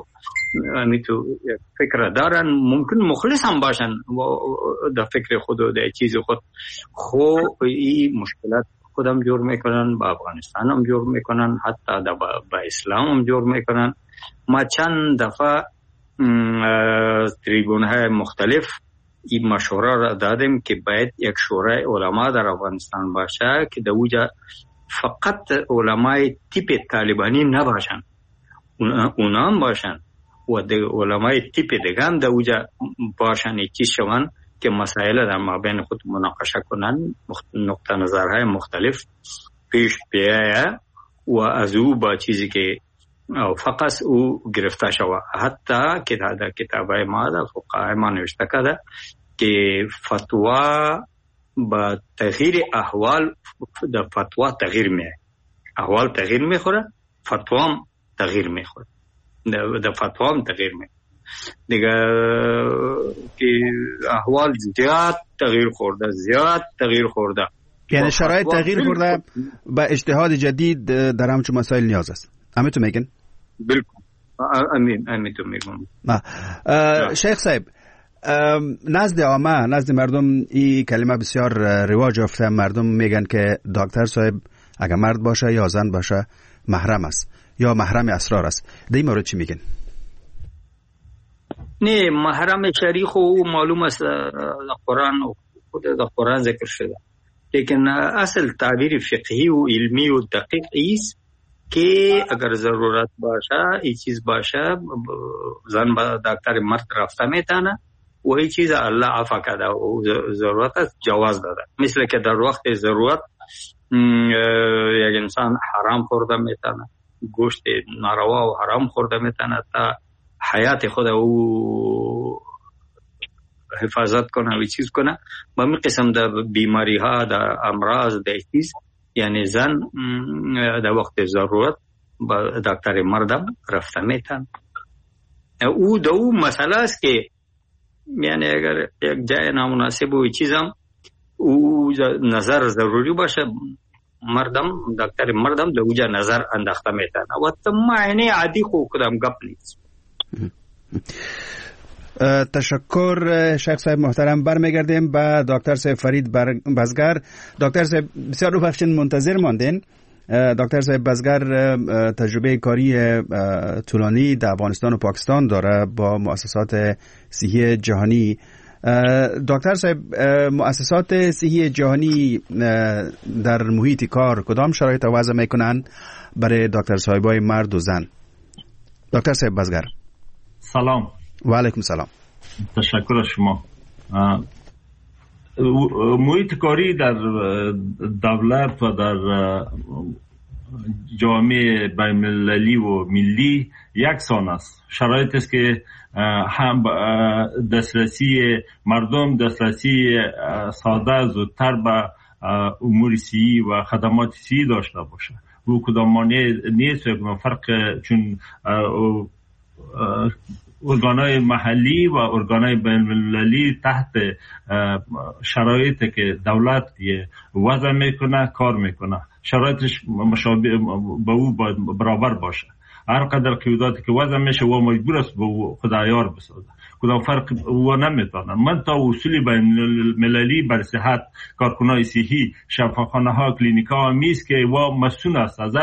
تو فکر دارن، ممکن مخلص هم باشن در فکر خود و در چیز خود، خو این مشکلات خودم جور میکنن، با افغانستان هم جور میکنن، حتی با اسلام هم جور میکنن. ما چند دفعه تریبون های مختلف این مشوره را دادیم که باید یک شورای علما در افغانستان باشه که در اوجا فقط علمای تیپ طالبانی نباشن، اونا هم باشن و در علمای تیپ دیگه هم در اوجا باشن، چیز شوند که مسائل در مابین خود مناقشه کنن، نقطه نظرهای مختلف پیش بیایه و از او با چیزی که فقط او گرفته شود. حتی که در کتابای ما در فقهای ما نوشته کرده که فتوا با تغییر احوال در فتوا تغییر میه، احوال تغییر میخوره، فتوا هم تغییر میخوره، در فتوا هم تغییر میخوره دیگه، که احوال زیاد تغییر خورده، یعنی شرایط تغییر خورده، با اجتهاد جدید در همچون مسائل نیاز است. همه تو میگن؟ بالکل همین تو میگم. شیخ صاحب، نزد عامه، نزد مردم این کلمه بسیار رواج یافته، مردم میگن که دکتر صاحب اگر مرد باشه یا زن باشه محرم است یا محرم اسرار است. در این مورد چی میگن؟ نه، محرم شرعی خو معلوم است، قرآن و خود در قرآن ذکر شده، لیکن اصل تعبیر فقهی و علمی و دقیق است که اگر ضرورت باشه این چیز باشه زن با دکتر مرد رفته میتونه و این چیز الله عفا کرده و ضرورت است جواز داده. مثل که در وقت ضرورت یک انسان حرام خورده میتونه، گوشت ناروا و حرام خورده میتونه تا حیات خود او حفاظت کنه و چیز کنه. با می قسم در بیماری ها، در امراض، در چیز، یعنی زن در وقت ضرورت با دکتر مردم رفته میتن. او دو مسئله است که یعنی اگر یک جای نامناسب و چیزم او نظر ضروری باشه، مردم دکتر مردم در اوجا نظر انداخته میتن و تماینه عادی خو کدام گپ نیست. تشکر شیخ صاحب محترم. برمیگردیم به دکتر صاحب فرید بزگر. دکتر صاحب بسیار رو بخشین منتظر ماندین. دکتر صاحب بزگر تجربه کاری طولانی در افغانستان و پاکستان داره با مؤسسات صحی جهانی. دکتر صاحب، مؤسسات صحی جهانی در محیط کار کدام شرایط وضع میکنن برای دکتر صاحبای مرد و زن؟ دکتر صاحب بزگر. سلام. و علیکم سلام. تشکر از شما. محیط کاری در دولت و در جامعه بین‌المللی و ملی یکسان است. شرایط است که هم دسترسی مردم، دسترسی ساده زودتر به امور صحی و خدمات صحی داشته باشه. او کدام مانع نیست و فرق، چون ارگانهای محلی و ارگانهای بین‌المللی تحت شرایطی که دولت وضع میکنه کار میکنه، شرایطش مشابه با او برابر باشه. هر قدر قیوداتی که وضع میشه و مجبور است به خدایار بسازه، کدام فرق و نمیتونه. من تا اصول بین‌المللی بر صحت کارکنای صحی، شفاخانه ها، کلینیک ها میست که و مسئول است از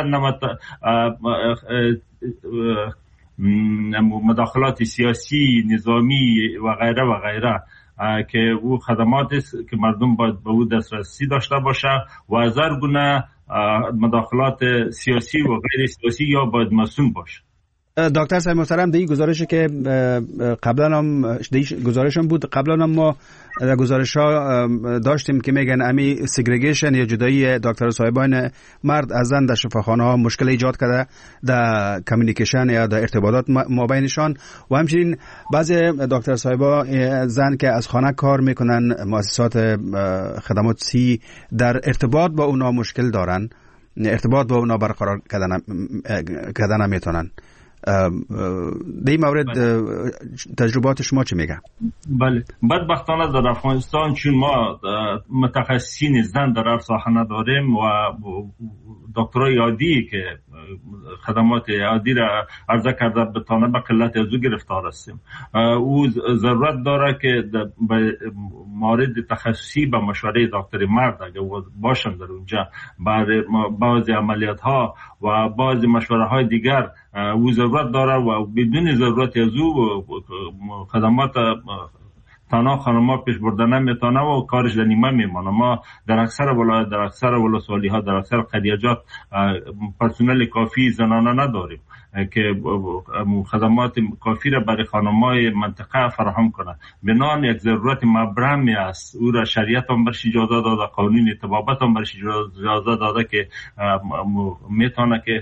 مداخلات سیاسی، نظامی و غیره و غیره، که او خدمات است که مردم باید به او دسترسی داشته باشه و از هر گونه مداخلات سیاسی و غیر سیاسی یا باید مسئول باشه. دکتر صاحب محترم، دی گزارشی که قبلا هم گزارشم بود، قبلا هم ما گزارش ها داشتیم که میگن امی سگریگیشن یا جدایی دکتر صاحبان مرد از زن در شفاخانه ها مشکل ایجاد کرده در کمیونیکیشن یا در ارتباطات مابینشان، و همچنین بعضی دکتر صاحبا زن که از خانه کار میکنن، مؤسسات خدمات صحی در ارتباط با اونا مشکل دارن، ارتباط با اونا برقرار کردن نمیتونن. در این مورد تجربات شما چی میگه؟ بله، بدبختانه در افغانستان چون ما متخصصین زن در هر ساحه نداریم و دکترای عادی که خدمات عادی را عرضه کرده بتانه به قلت از او گرفتار هستیم. او ضرورت داره که به مورد تخصصی به مشوره دکتر مرد اگر باشن در اونجا برای بعضی عملیات ها و بعضی مشوره های دیگر او ضرورت داره و بدون ضرورت از او خدمات تنها خانم‌ها پیش بردن نمیتونه و کارش در نیمه میمانه. ما در اکثر ولایت، در اکثر ولسوالی ها، در اکثر قریجات پرسنل کافی زنانه نداریم که خدمات کافی را برای خانم‌های منطقه فراهم کنه. بنان یک ضرورت مبرمی است. او را شریعت هم برش اجازه داده، قانون طبابت هم برش اجازه داده که میتونه که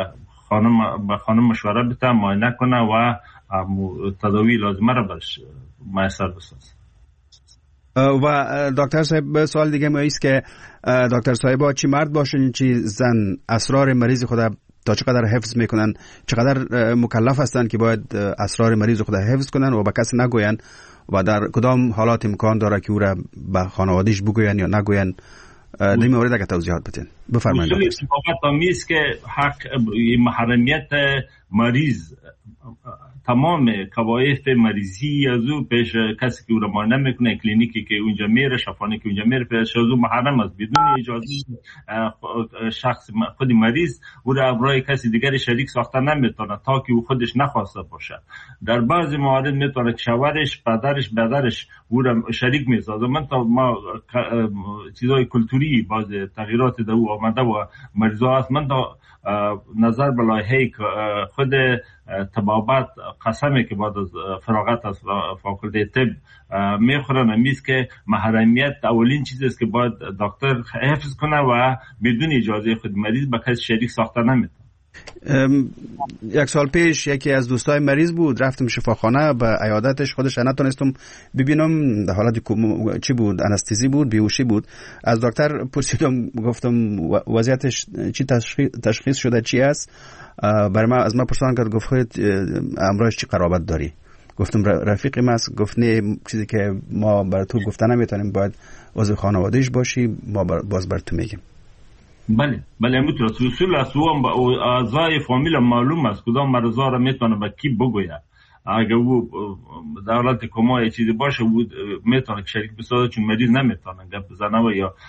خانم مشوره بده، معاینه کنه و تداوی لازمه را برش میسر بسازه. و دکتر صاحب سوال دیگه ما ایست که دکتر صاحبا چی مرد باشن چی زن اسرار مریض خود تا چقدر حفظ میکنن، چقدر مکلف هستن که باید اسرار مریض خود حفظ کنن و به کسی نگوین و در کدام حالات امکان داره که او را به خانواده‌اش بگوین یا نگوین؟ در این مورد اگه توضیحات بدین بفرمایید. اصول اتفاقات آمیز که حق محرمیت مریض تمام کوایف مریضی از او پیش کسی که او را معاینه میکنه، کلینیکی که اونجا میره، شفاخانه که اونجا میره پیش از او محرم است. بدون اجازه شخص خود مریض او را برای کسی دیگری شریک ساخته نمیتونه تا که او خودش نخواسته باشه. در بعضی موارد میتونه که شوهرش، پدرش، برادرش او را شریک میسازه. من تا ما چیزای کلتوری باز تغییرات در او آمده و مریضا هست. من تا نظر به لایحه خود طبابت قسمی که بعد از فراغت از فاکولته طب میخورن امیز که محرمیت اولین چیز است که باید دکتر حفظ کنه و بدون اجازه خود مریض به کسی شریک ساخته نمیتونه. یک سال پیش یکی از دوستای مریض بود، رفتم شفاخانه به عیادتش، خودش نتونستم ببینم، در حالت چی بود، انستزی بود، بیهوشی بود. از دکتر پرسیدم، گفتم وضعیتش چی تشخیص شده، چی است؟ برای من از من پرسان کرد، گفت خودت امراض چی قرابت داری؟ گفتم رفیقی است. گفت نه، چیزی که ما بر تو گفته نمیتونیم، باید عضو خانواده‌اش باشی، ما باز بر تو میگیم. بله میتونه اصول است و اعضای فامیل معلوم است کدام مرضا را میتونه به کی بگوید. اگه او در حالت کما یه چیزی باشه او میتونه شریک بسازه، چون مریض نمیتونه گپ بزنه و یا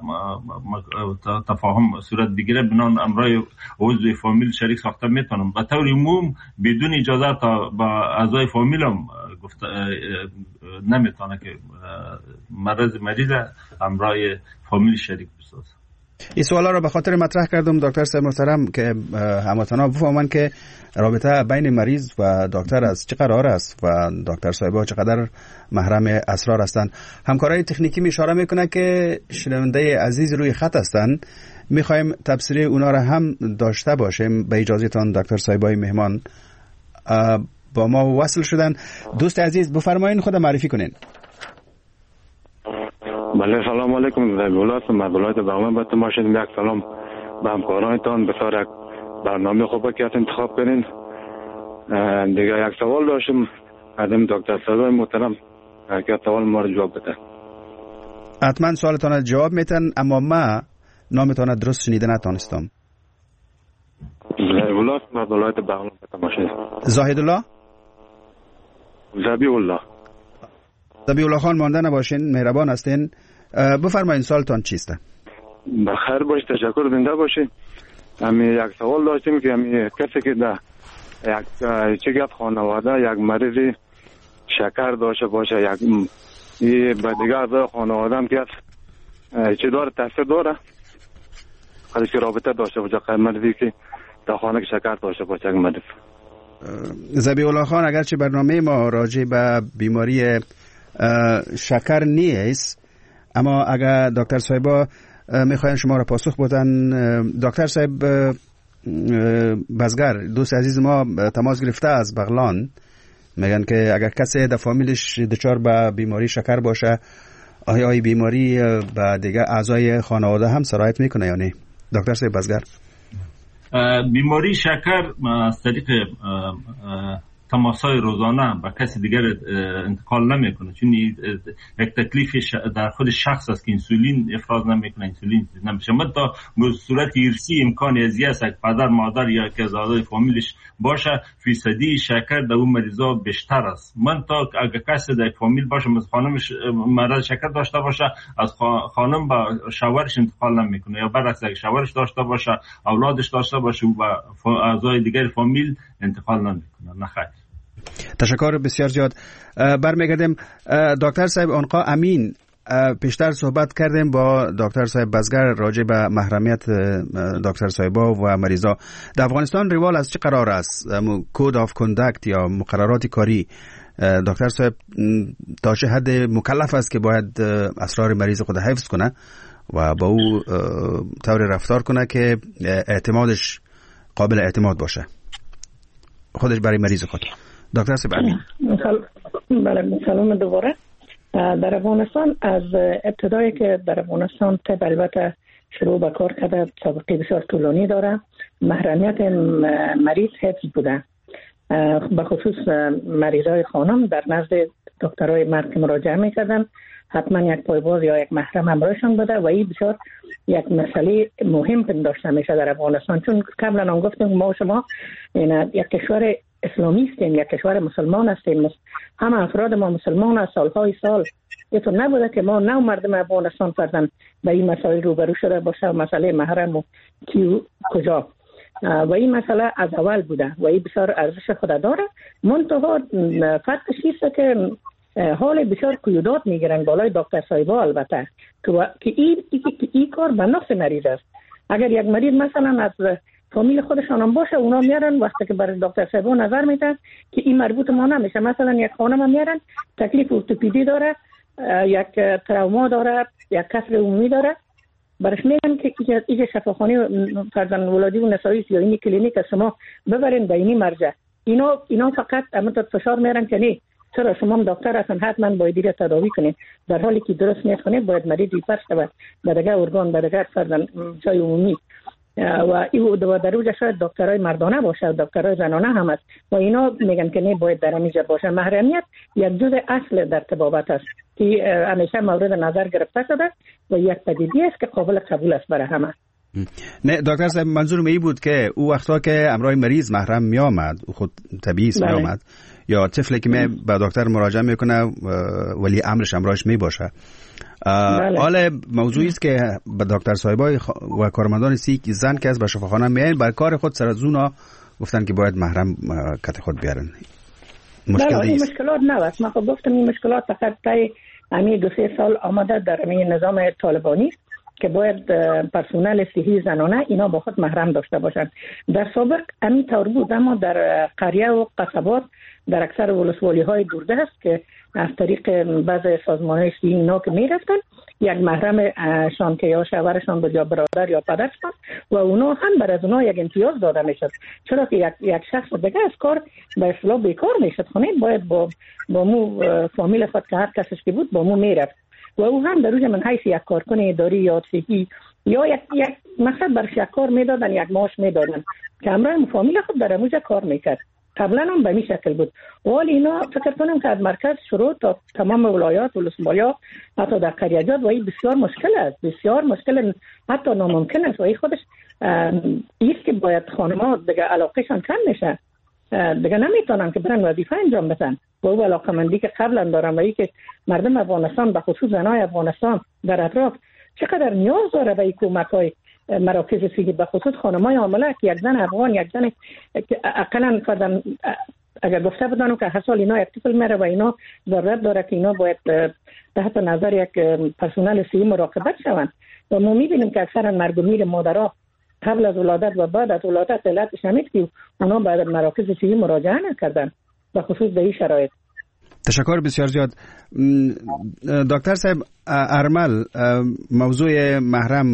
تفاهم صورت بگیره. بنان امرای عضو فامیل شریک ساخته میتونم. به طور عموم بدون اجازه تا با اعضای فامیل هم گفته نمیتونه که مریض امرای فامیل شریک بسازه. این سوالا رو به خاطر مطرح کردم دکتر صاحب محترم که هموطنا بفهمن که رابطه بین مریض و دکتر از چه قرار است و دکتر صاحبا چقدر محرم اسرار هستند. همکارای تکنیکی اشاره میکنه که شنونده عزیز روی خط هستند، میخوایم تبصره اونا را هم داشته باشیم. به اجازهتان دکتر صاحبای مهمان با ما وصل شدن. دوست عزیز بفرمایید خود معرفی کنین. بله سلام علیکم. در ولایت بغلان با شما شدیم. یک سلام به همکارانتان. بسیار یک برنامه خوبه که انتخاب کنین. دیگه یک سوال داشتم از دکتر صاحب محترم که سوال ما رو جواب بده. حتما سوالتان جواب میتن، اما ما نامتان درست شنیده نتونستم. ولایت بغلان با شما شدیم. زاهد الله؟ زبی الله خان مانده نباشین، مهربان هستین. بفرمایید سوالتان چیسته؟ بخیر باش، تشکر زنده باشین. یک سوال داشتیم که کسی که در یک خانواده یک مریض شکر داشته باشه، یک به دیگر اعضای خانواده هم که چه داره تاثیر داره خودش رابطه داشته باشه مریضی که در خانه شکر داشته باشه یک مریض؟ زبی الله خان، اگرچه برنامه ما راجع به بیماری شکر نیست، اما اگر دکتر صاحبا میخواین شما را پاسخ بدن. دکتر صاحب بزگر دوست عزیز ما تماس گرفته از بغلان، میگن که اگر کسی در فامیلش دچار به بیماری شکر باشه، آیا بیماری به دیگه اعضای خانواده هم سرایت میکنه یا نه؟ دکتر صاحب بزگر. بیماری شکر از طریق تماسای روزانه با کسی دیگر انتقال نمیکنه، چون یک تکلیف در خود شخص است که انسولین افراز نمیکنه، انسولین نمیشه. متا به صورت ارثی امکان ازی است که پدر مادر یا که از اعضای فامیلش باشه، فیصدی شکر در اون مریضا بیشتر است. من تا اگه کسی در فامیل باشه از خانمش مرض شکر داشته باشه، از خانم با شوهرش انتقال نمیکنه، یا برعکس اگه شوهرش داشته باشه اولادش داشته باشه و اعضای دیگر فامیل انتقال نمیکنه. نخیر. تشکر بسیار زیاد. برمیگردیم دکتر صاحب آنقا امین. پیشتر صحبت کردیم با دکتر صاحب بزگر راجع به محرمیت دکتر صاحبا و مریضا. در افغانستان روال از چه قرار است؟ کود آف کندکت یا مقررات کاری دکتر صاحب تا چه حد مکلف است که باید اسرار مریض خود حفظ کنه و با او طور رفتار کنه که اعتمادش قابل اعتماد باشه خودش برای مریض خود؟ دکتر صاحب امین. بله، سلام دوباره. در افغانستان از ابتدایی که در افغانستان طب البته شروع به کار کرده سابقه بسیار طولانی داره، محرمیت مریض حفظ بوده. به خصوص مریضای خانم در نزد دکترای مرد که مراجعه میکردن حتما یک پایباز یا یک محرم همراهشان بوده و این بسیار یک مسئله مهم پنداشته میشه در افغانستان، چون قبلا هم گفتیم ما شما یک کشور اسلامی هستیم، یک کشور مسلمان هستیم، همه افراد ما مسلمان هست. سالهای سال یه تو نبوده که ما نو مردم افغانستان فردن به این مسئله روبرو شده باشه، مسئله محرم و کی کجا، و این مسئله از اول بوده و این بسیار ارزش خود داره. منتها فرقش است که حال بسیار قیودات میگیرن بالای دکتر صاحبا البته که این کار به نفع مریض است. اگر یک مریض مثلا از فامیل خودشان هم باشه، اونا میارن وقتی که برای دکتر صاحبا نظر میدن که این مربوط ما نمیشه، مثلا یک خانم هم میارن تکلیف ارتوپدی داره، یک تروما داره، یک کسر عمومی داره، برش میگن که این شفاخانه فرزند ولادی و نسایی یا این کلینیک شما ببرین به اینی مرجع. اینا فقط امتد فشار میارن که نه، چرا شما هم دکتر هستن حتما باید دیگه تداوی کنین، در حالی که درست نیست کنین، باید مریض ریفر شود به دیگه ارگان، به دیگه فرزند جای عمومی. و این در اوج شاید دکترای مردانه باشه، دکترای زنانه هم است و اینا میگن که نه باید در اینجا باشه. محرمیت یک جزء اصل در طبابت است که همیشه مورد نظر گرفته شده و یک پدیده است که قابل قبول است برای همه. نه دکتر صاحب، منظورم این بود که او وقتا که امرای مریض محرم می آمد، خود طبیعی می آمد، یا طفلی که به دکتر مراجعه میکنه ولی امرش امراش می باشه. حالا موضوعی است که به دکتر صاحبای و کارمندان سیک زن که از به شفاخانه میایین بر کار خود سر از اونا گفتن که باید محرم کت خود بیارن. مشکل این مشکلات نوست. من خب گفتم این مشکلات فقط تای همین 2-3 سال آمده در همین نظام طالبانی که باید پرسونل صحی زنانه اینا با خود محرم داشته باشند. در سابق همین طور بود، اما در قریه و قصبات در اکثر ولسوالی های دوردست که از طریق بعض سازمان‌های صحی اینا که میرفتن یک محرم شان که یا شوهرشان بود یا برادر یا پدرشان و اونا هم بر از اونا یک امتیاز داده میشد، چرا که یک شخص دیگه از کار به اصطلاح بیکار میشد خونه، باید با مو فامیل خود که هر کسش که بود با مو میرفت و او هم در روز من حیث یک کارکن اداری یا صحی یا یک مقصد برش یک کار میدادن، یک معاش میدادن که همراه فامیل خود در اموزه کار میکرد. قبلا هم به این شکل بود. ولی اینا فکر کنم که از مرکز شروع تا تمام ولایات و ولسوالی‌ها حتی در قریه‌جات و این بسیار مشکل است، بسیار مشکل، حتی ناممکن است و این خودش ایست که باید خانم‌ها دیگه علاقهشان کم میشه، دیگه نمیتونن که برن وظیفه انجام بدن و او علاقه‌مندی که قبلا دارن و این که مردم افغانستان به خصوص زنای افغانستان در اطراف چقدر نیاز داره به این کمک‌های مراکز صحی، به خصوص خانم‌های حامله که یک زن افغان، یک زن اقلا فرضاً اگر گفته بودن که هر سال اینا یک طفل میره و اینا ضرورت داره که اینا باید تحت نظر یک پرسونل صحی مراقبت شوند و ما می‌بینیم که اکثرا مرگ و میر مادرها قبل از ولادت و بعد از ولادت علتش همین که اونا به مراکز صحی مراجعه نکردن به خصوص در این شرایط. تشکر بسیار زیاد. دکتر صاحب ارمل، موضوع محرم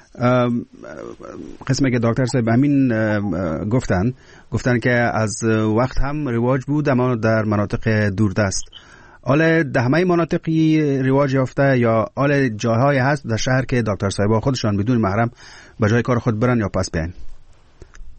قسمی که دکتر صاحب همین گفتن که از وقت هم رواج بود اما در مناطق دوردست. حالا در همه مناطقی رواج یافته یا حالا جاهای هست در شهر که دکتر صاحبا خودشان بدون محرم به جای کار خود برن یا پس بیاین؟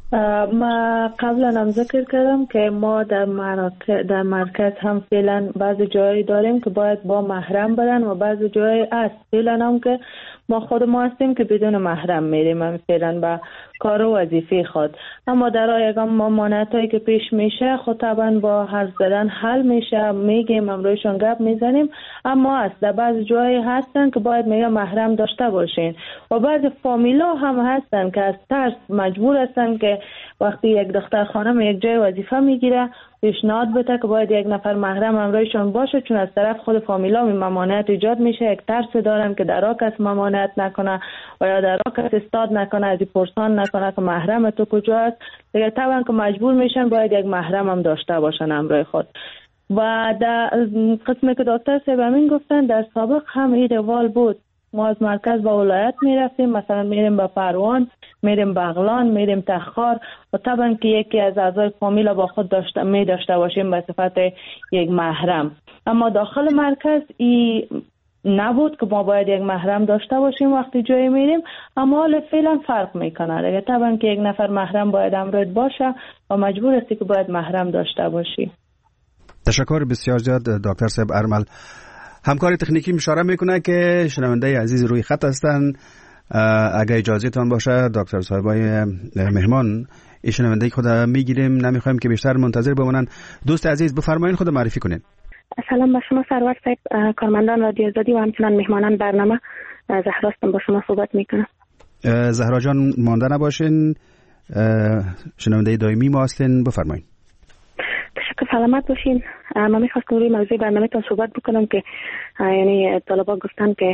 ما قبلا هم ذکر کردم که ما در مرکز هم فعلا بعضی جایی داریم که باید با محرم برن و بعضی جایی هست فعلا هم که ما خود ما هستیم که بدون محرم میریم هم فعلا با کار و وظیفه خود. اما در یکم ممانعت هایی که پیش میشه خود طبعا با حرف زدن حل میشه، میگیم امروزشون گپ میزنیم. اما هست در بعضی جایی هستن که باید میگه محرم داشته باشین و بعضی فامیلا هم هستن که از ترس مجبور هستن که وقتی یک دختر خانم یک جای وظیفه میگیره پیشنهاد بده که باید یک نفر محرم همراهشون باشه، چون از طرف خود فامیلا ممانعت ایجاد میشه، یک ترس دارن که در کس ممانعت نکنه و یا در کس استاد نکنه، از پرسان نکنه که محرم تو کجا است. دیگه طبعا که مجبور میشن باید یک محرم هم داشته باشن همراه خود. و در قسمی که دکتر صاحب همین گفتن در سابق هم این روال بود، ما از مرکز به ولایت میرفتیم، مثلا میریم به پروان، میریم بغلان، میریم تخار و طبعا که یکی از اعضای فامیل با خود داشته باشیم به صفت یک محرم. اما داخل مرکز این نبود که ما باید یک محرم داشته باشیم وقتی جایی میریم، اما حال فعلا فرق میکنه دیگه. طبعا که یک نفر محرم باید همراهت باشه و مجبور هستی که باید محرم داشته باشی. تشکر بسیار زیاد دکتر صاحب ارمل. همکار تکنیکی اشاره میکنه که شنونده عزیز روی خط هستن. اگه اجازه تان باشه دکتر صاحبای مهمان این شنونده خود میگیریم، نمیخوایم که بیشتر منتظر بمونن. دوست عزیز بفرمایید خود معرفی کنین. سلام به شما سرور صاحب، کارمندان رادیو آزادی و همچنان مهمانان برنامه. زهرا هستم، با شما صحبت میکنم. زهرا جان مانده نباشین، شنونده دائمی ما هستین، بفرمایید. تشکر، سلامت باشین. من میخواستم روی موضوع برنامه‌تون صحبت بکنم که یعنی طلبا گفتن که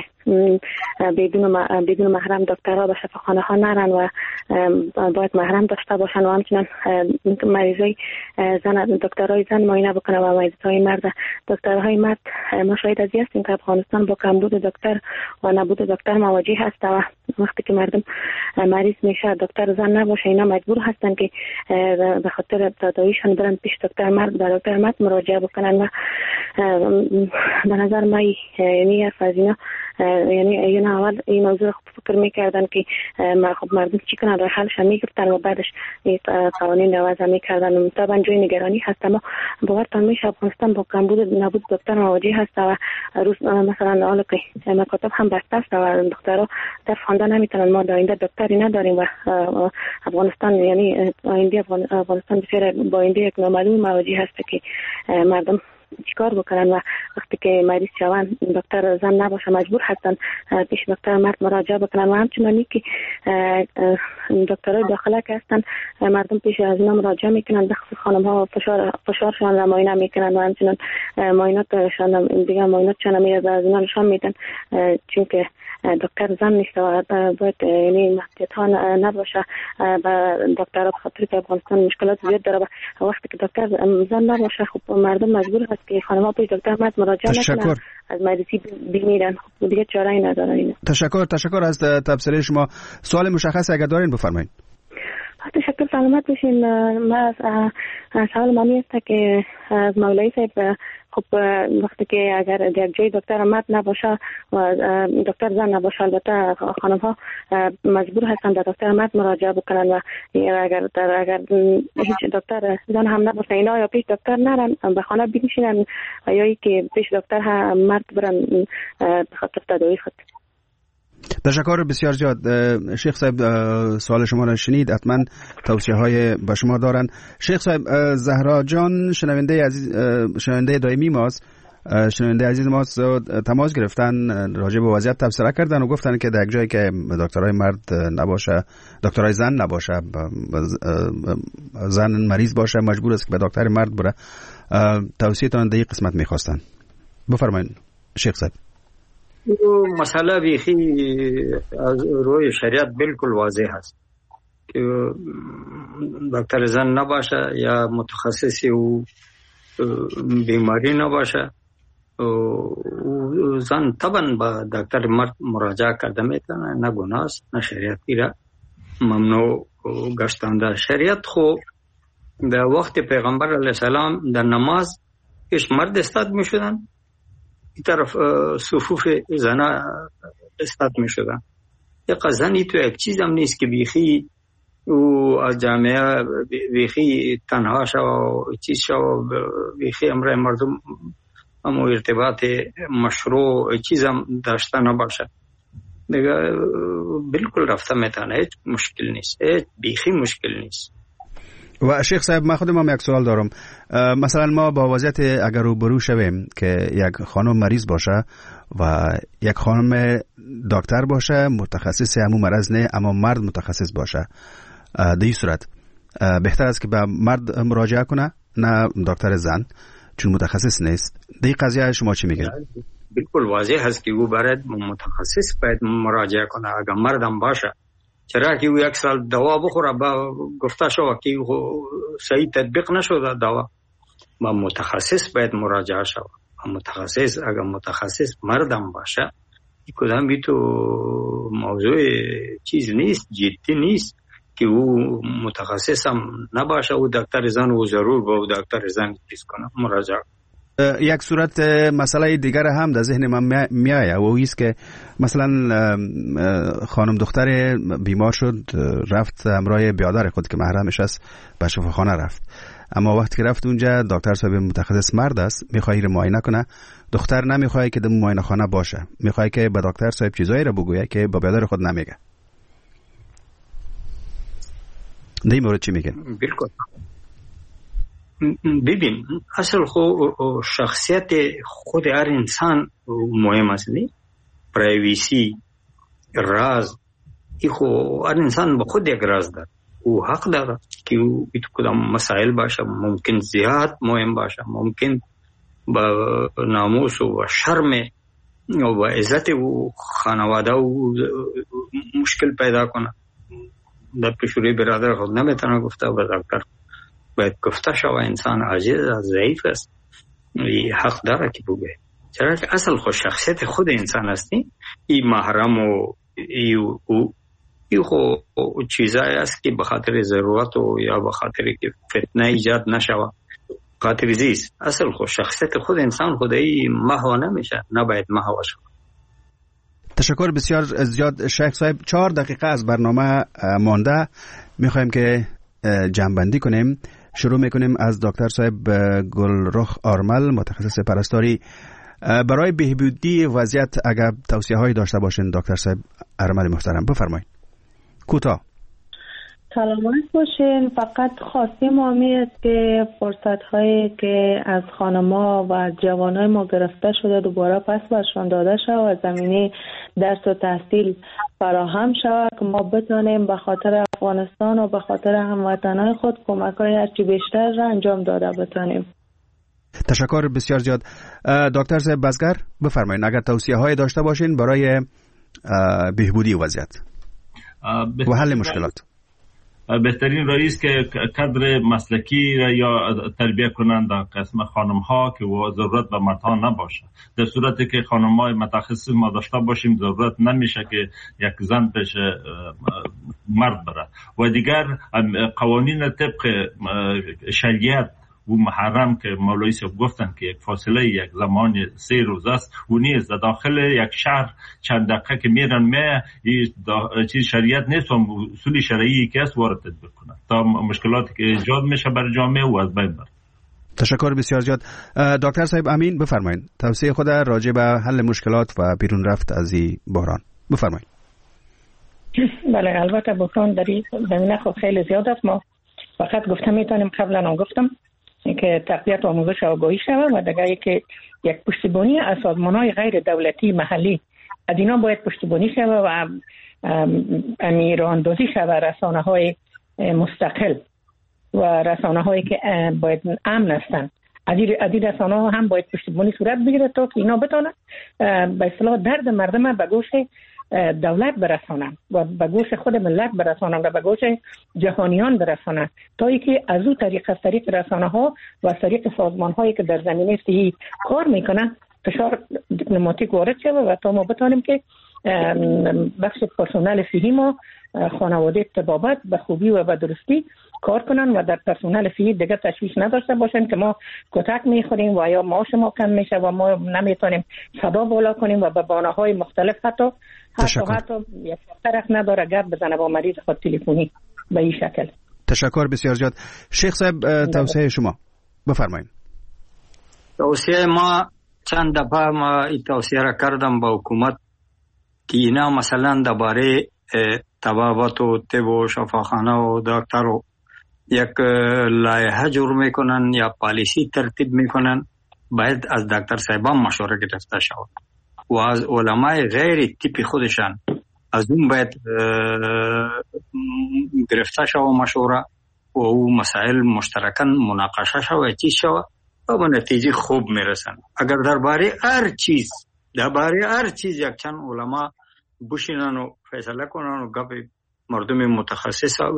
بدون محرم دکترها به شفاخانه ها نرن و باید محرم داشته باشن و همچنان مریضای زن دکترهای زن معاینه بکنن و مریضای مرد دکترهای مرد. ما شاهد از این هستیم که افغانستان با کمبود دکتر و نبود دکتر مواجه هست و وقتی که مردم مریض میشه دکتر زن نباشه اینا مجبور هستن که به خاطر تداویشون برن پیش دکتر مرد و دکتر مرد مراجعه بکنن و به نظر من یعنی از اینا یعنی اینا اول این موضوع فکر میکردن که خب مردم چی کنن راه حلش میگرفتن و بعدش قوانین رو وضع میکردن و طبعا جای نگرانی هست. اما باورتان میشه افغانستان با کمبود نبود دکتر مواجه هست و روز مثلا حالا که مکاتب هم بسته است و دکترها در خانده نمیتونن. ما در آینده دکتری نداریم و افغانستان یعنی آینده افغانستان بسیار با آینده یک نامعلوم مواجه هست که مردم چیکار بکنن و وقتی که مریض شون دکتر زن نباشه مجبور هستن پیش دکتر مرد مراجعه بکنن و همچنانی که دکترای داخله که هستن مردم پیش از اینا مراجعه میکنن، بخصوص خانم ها فشارشان را معاینه میکنن و همچنان معایناتشان دیگه معایناتشان میاد از اینا نشان میدن، چون که دکتر زن نیست و باید یعنی محدودیت ها نباشه و دکتر به خاطر که افغانستان مشکلات زیاد داره و وقتی که دکتر زن نباشه خب مردم مجبور هست که خانم‌ها پیش دکتر مرد مراجعه نکنن، از مریضی بمیرن. خب دیگه چاره‌ای ندارن. تشکر از تبصره شما. سوال مشخص اگر دارین بفرمایید. تشکر، سلامت باشین. من سوال من است که از مولوی صاحب خب وقتی که اگر در جای دکتر مرد نباشه و دکتر زن نباشه البته خانم ها مجبور هستند در دکتر مرد مراجعه بکنن و اگر هیچ دکتر زن هم نباشه اینا یا پیش دکتر نرن به خانه بنشینن و یا که پیش دکتر مرد برن به خاطر تداوی خود. تشکر بسیار زیاد. شیخ صاحب سوال شما را شنید، حتما توصیه های به شما دارن. شیخ صاحب، زهرا جان شنونده دائمی ماست، شنونده عزیز ماست، تماس گرفتن راجع به وضعیت تبصره کردن و گفتن که در جایی که دکترای مرد نباشه، دکترای زن نباشه، زن مریض باشه مجبور است که به دکتر مرد بره. توصیه تان در این قسمت میخواستن. بفرمایید شیخ صاحب. مسئله بیخی از روی شریعت بالکل واضح است که دکتر زن نباشه یا متخصصی و بیماری نباشه و زن طبعا با دکتر مرد مراجعه کرده میتونه، نه گناه است نه شریعتی را ممنوع گشتنده. شریعت خو در وقت پیغمبر علیه السلام در نماز کش مرد استاد میشدن، این طرف صفوف زنها استاد می شدن. یک زنی تو یک چیز هم نیست که بیخی او از جامعه بیخی تنها شو و چیز شو بیخی امر مردم هم ارتباط مشروع چیزم داشته نباشه دیگه بالکل رفته میتونه. هیچ مشکل نیست، هیچ بیخی مشکل نیست. و شیخ صاحب من خودم یک سوال دارم. مثلا ما با وضعیت اگر روبرو شویم که یک خانم مریض باشه و یک خانم دکتر باشه متخصص همون مرض نه اما مرد متخصص باشه، در این صورت بهتر است که به مرد مراجعه کنه نه دکتر زن چون متخصص نیست. در این قضیه شما چی میگین؟ بالکل واضح هست که او باید متخصص باید مراجعه کنه اگر مردم باشه. چرا که او یک سال دوا بخوره با گفته شو که صحیح تطبیق نشده دوا، با متخصص باید مراجعه شو. متخصص اگر متخصص مردم باشه کدام بی تو موضوع چیز نیست، جدی نیست که او متخصص هم نباشه و دکتر زن و ضرور با دکتر زن چیز کنه مراجعه. یک صورت مسئله دیگر هم در ذهن من میآید و ایست که مثلا خانم دختر بیمار شد رفت همراه برادر خود که محرمش است به شفاخانه رفت، اما وقتی که رفت اونجا دکتر صاحب متخصص مرد است میخواد رو معاینه کنه، دختر نمیخواد که در معاینه خانه باشه، میخواد که به دکتر صاحب چیزایی رو بگویه که به برادر خود نمیگه. در این مورد چی میگن؟ بالکل ببین اصل شخصیت خود هر انسان مهم است، پرایویسی راز ای خو هر انسان به خود یک راز داره، او حق داره که او کدام مسائل باشه ممکن زیاد مهم باشه، ممکن با ناموس و شرم و عزت و خانواده و مشکل پیدا کنه. در پیشوری برادر خود نمیتونه گفته و دکتر باید گفته شو انسان عاجز ضعیف است، حق داره که بگه. چرا که اصل خود شخصیت خود انسان هستی. این محرم و این خود چیزایی است که به خاطر ضرورت و یا به خاطر که فتنه ایجاد نشوه خاطر زیست. اصل خود شخصیت خود انسان خودی محو نمیشه، نباید محو شود. تشکر بسیار زیاد شیخ صاحب. 4 دقیقه از برنامه مانده، میخوایم که جمع‌بندی کنیم. شروع میکنیم از دکتر صاحب گلرخ آرمل متخصص پرستاری. برای بهبودی وضعیت اگر توصیه هایی داشته باشین دکتر صاحب آرمل محترم بفرمایید. کوتاه. سلامت باشین. فقط خواستیم آمی است که فرصت هایی که از خانما و جوانای ما گرفته شده دوباره پس برشان داده شد و زمینه درس و تحصیل فراهم شود که ما بتانیم به خاطر افغانستان و به خاطر هموطنان خود کمک های هرچی بیشتر را انجام داده بتانیم. تشکر بسیار زیاد. دکتر صاحب بزگر بفرمایید اگر توصیه هایی داشته باشین برای بهبودی وضعیت و حل مشکلات. بهترین راه است که کادر مسلکی یا تربیت کنند قسم خانم ها که ضرورت به مردها نباشه. در صورتی که خانم های متخصص ما داشته باشیم ضرورت نمیشه که یک زن پیش مرد بره. و دیگر قوانین طبق شریعت و محرم که مولوی صاحب گفتن که یک فاصله یک زمان 3 روز است و نیز در داخل یک شهر چند دقیقه که میرن چیز شریعت نیست و اصول شرعی که است وارد تطبیق کنند تا مشکلاتی که ایجاد میشه بر جامعه و از بین بره. تشکر بسیار زیاد. دکتر صاحب امین بفرمایید توصیه خود راجع به حل مشکلات و بیرون رفت از این بحران بفرمایید. بله البته بحران در این زمینه خب خیلی زیاد است. ما فقط گفتم میتونیم قبلا هم گفتم که تقویت و آموزش آگاهی شود و دیگه که یک پشتیبانی از سازمان‌های غیر دولتی محلی از اینا باید پشتیبانی شود و راه‌اندازی شود رسانه‌های مستقل و رسانه‌هایی که باید امن هستند. از این رسانه‌ها هم باید پشتیبانی صورت بگیره تا که اینا بتونن به اصطلاح درد مردم به گوش دولت برسانند و به گوش خود ملت برسانند و به گوش جهانیان برسانند تا اینکه از اون طریق از طریق رسانه‌ها و از طریق سازمان‌هایی که در زمینه صحی کار میکنن فشار دیپلماتیک وارد شود و تا ما بتونیم که بخش پرسنل صحی ما خانواده طبابت به خوبی و به درستی کار کنن و در پرسنل صحی دیگه تشویش نداشته باشن که ما کتک میخوریم و یا معاش ما کم میشه و ما نمیتونیم صدا بالا کنیم و به بهانه‌های مختلف حتی یک طرف نداره گپ بزنه با مریض خود تلفنی. به این شکل. تشکر بسیار زیاد. شیخ صاحب توصیه شما بفرمایید. توصیه ما چند دفعه ما این توصیه را کردم با حکومت که اینا مثلا درباره طبابت و طب و شفاخانه و دکتر و یک لایحه جور میکنن یا پالیسی ترتیب میکنن، باید از دکتر صاحبان مشوره گرفته شود و از علمای غیر طبی خودشان از اون باید گرفته شود مشوره و او مسائل مشترکاً مناقشه شود چیز شود و به نتیجه خوب میرسن. اگر درباره هر چیز یک چند علما بشینن و فیصله کنن و گپ مردم متخصص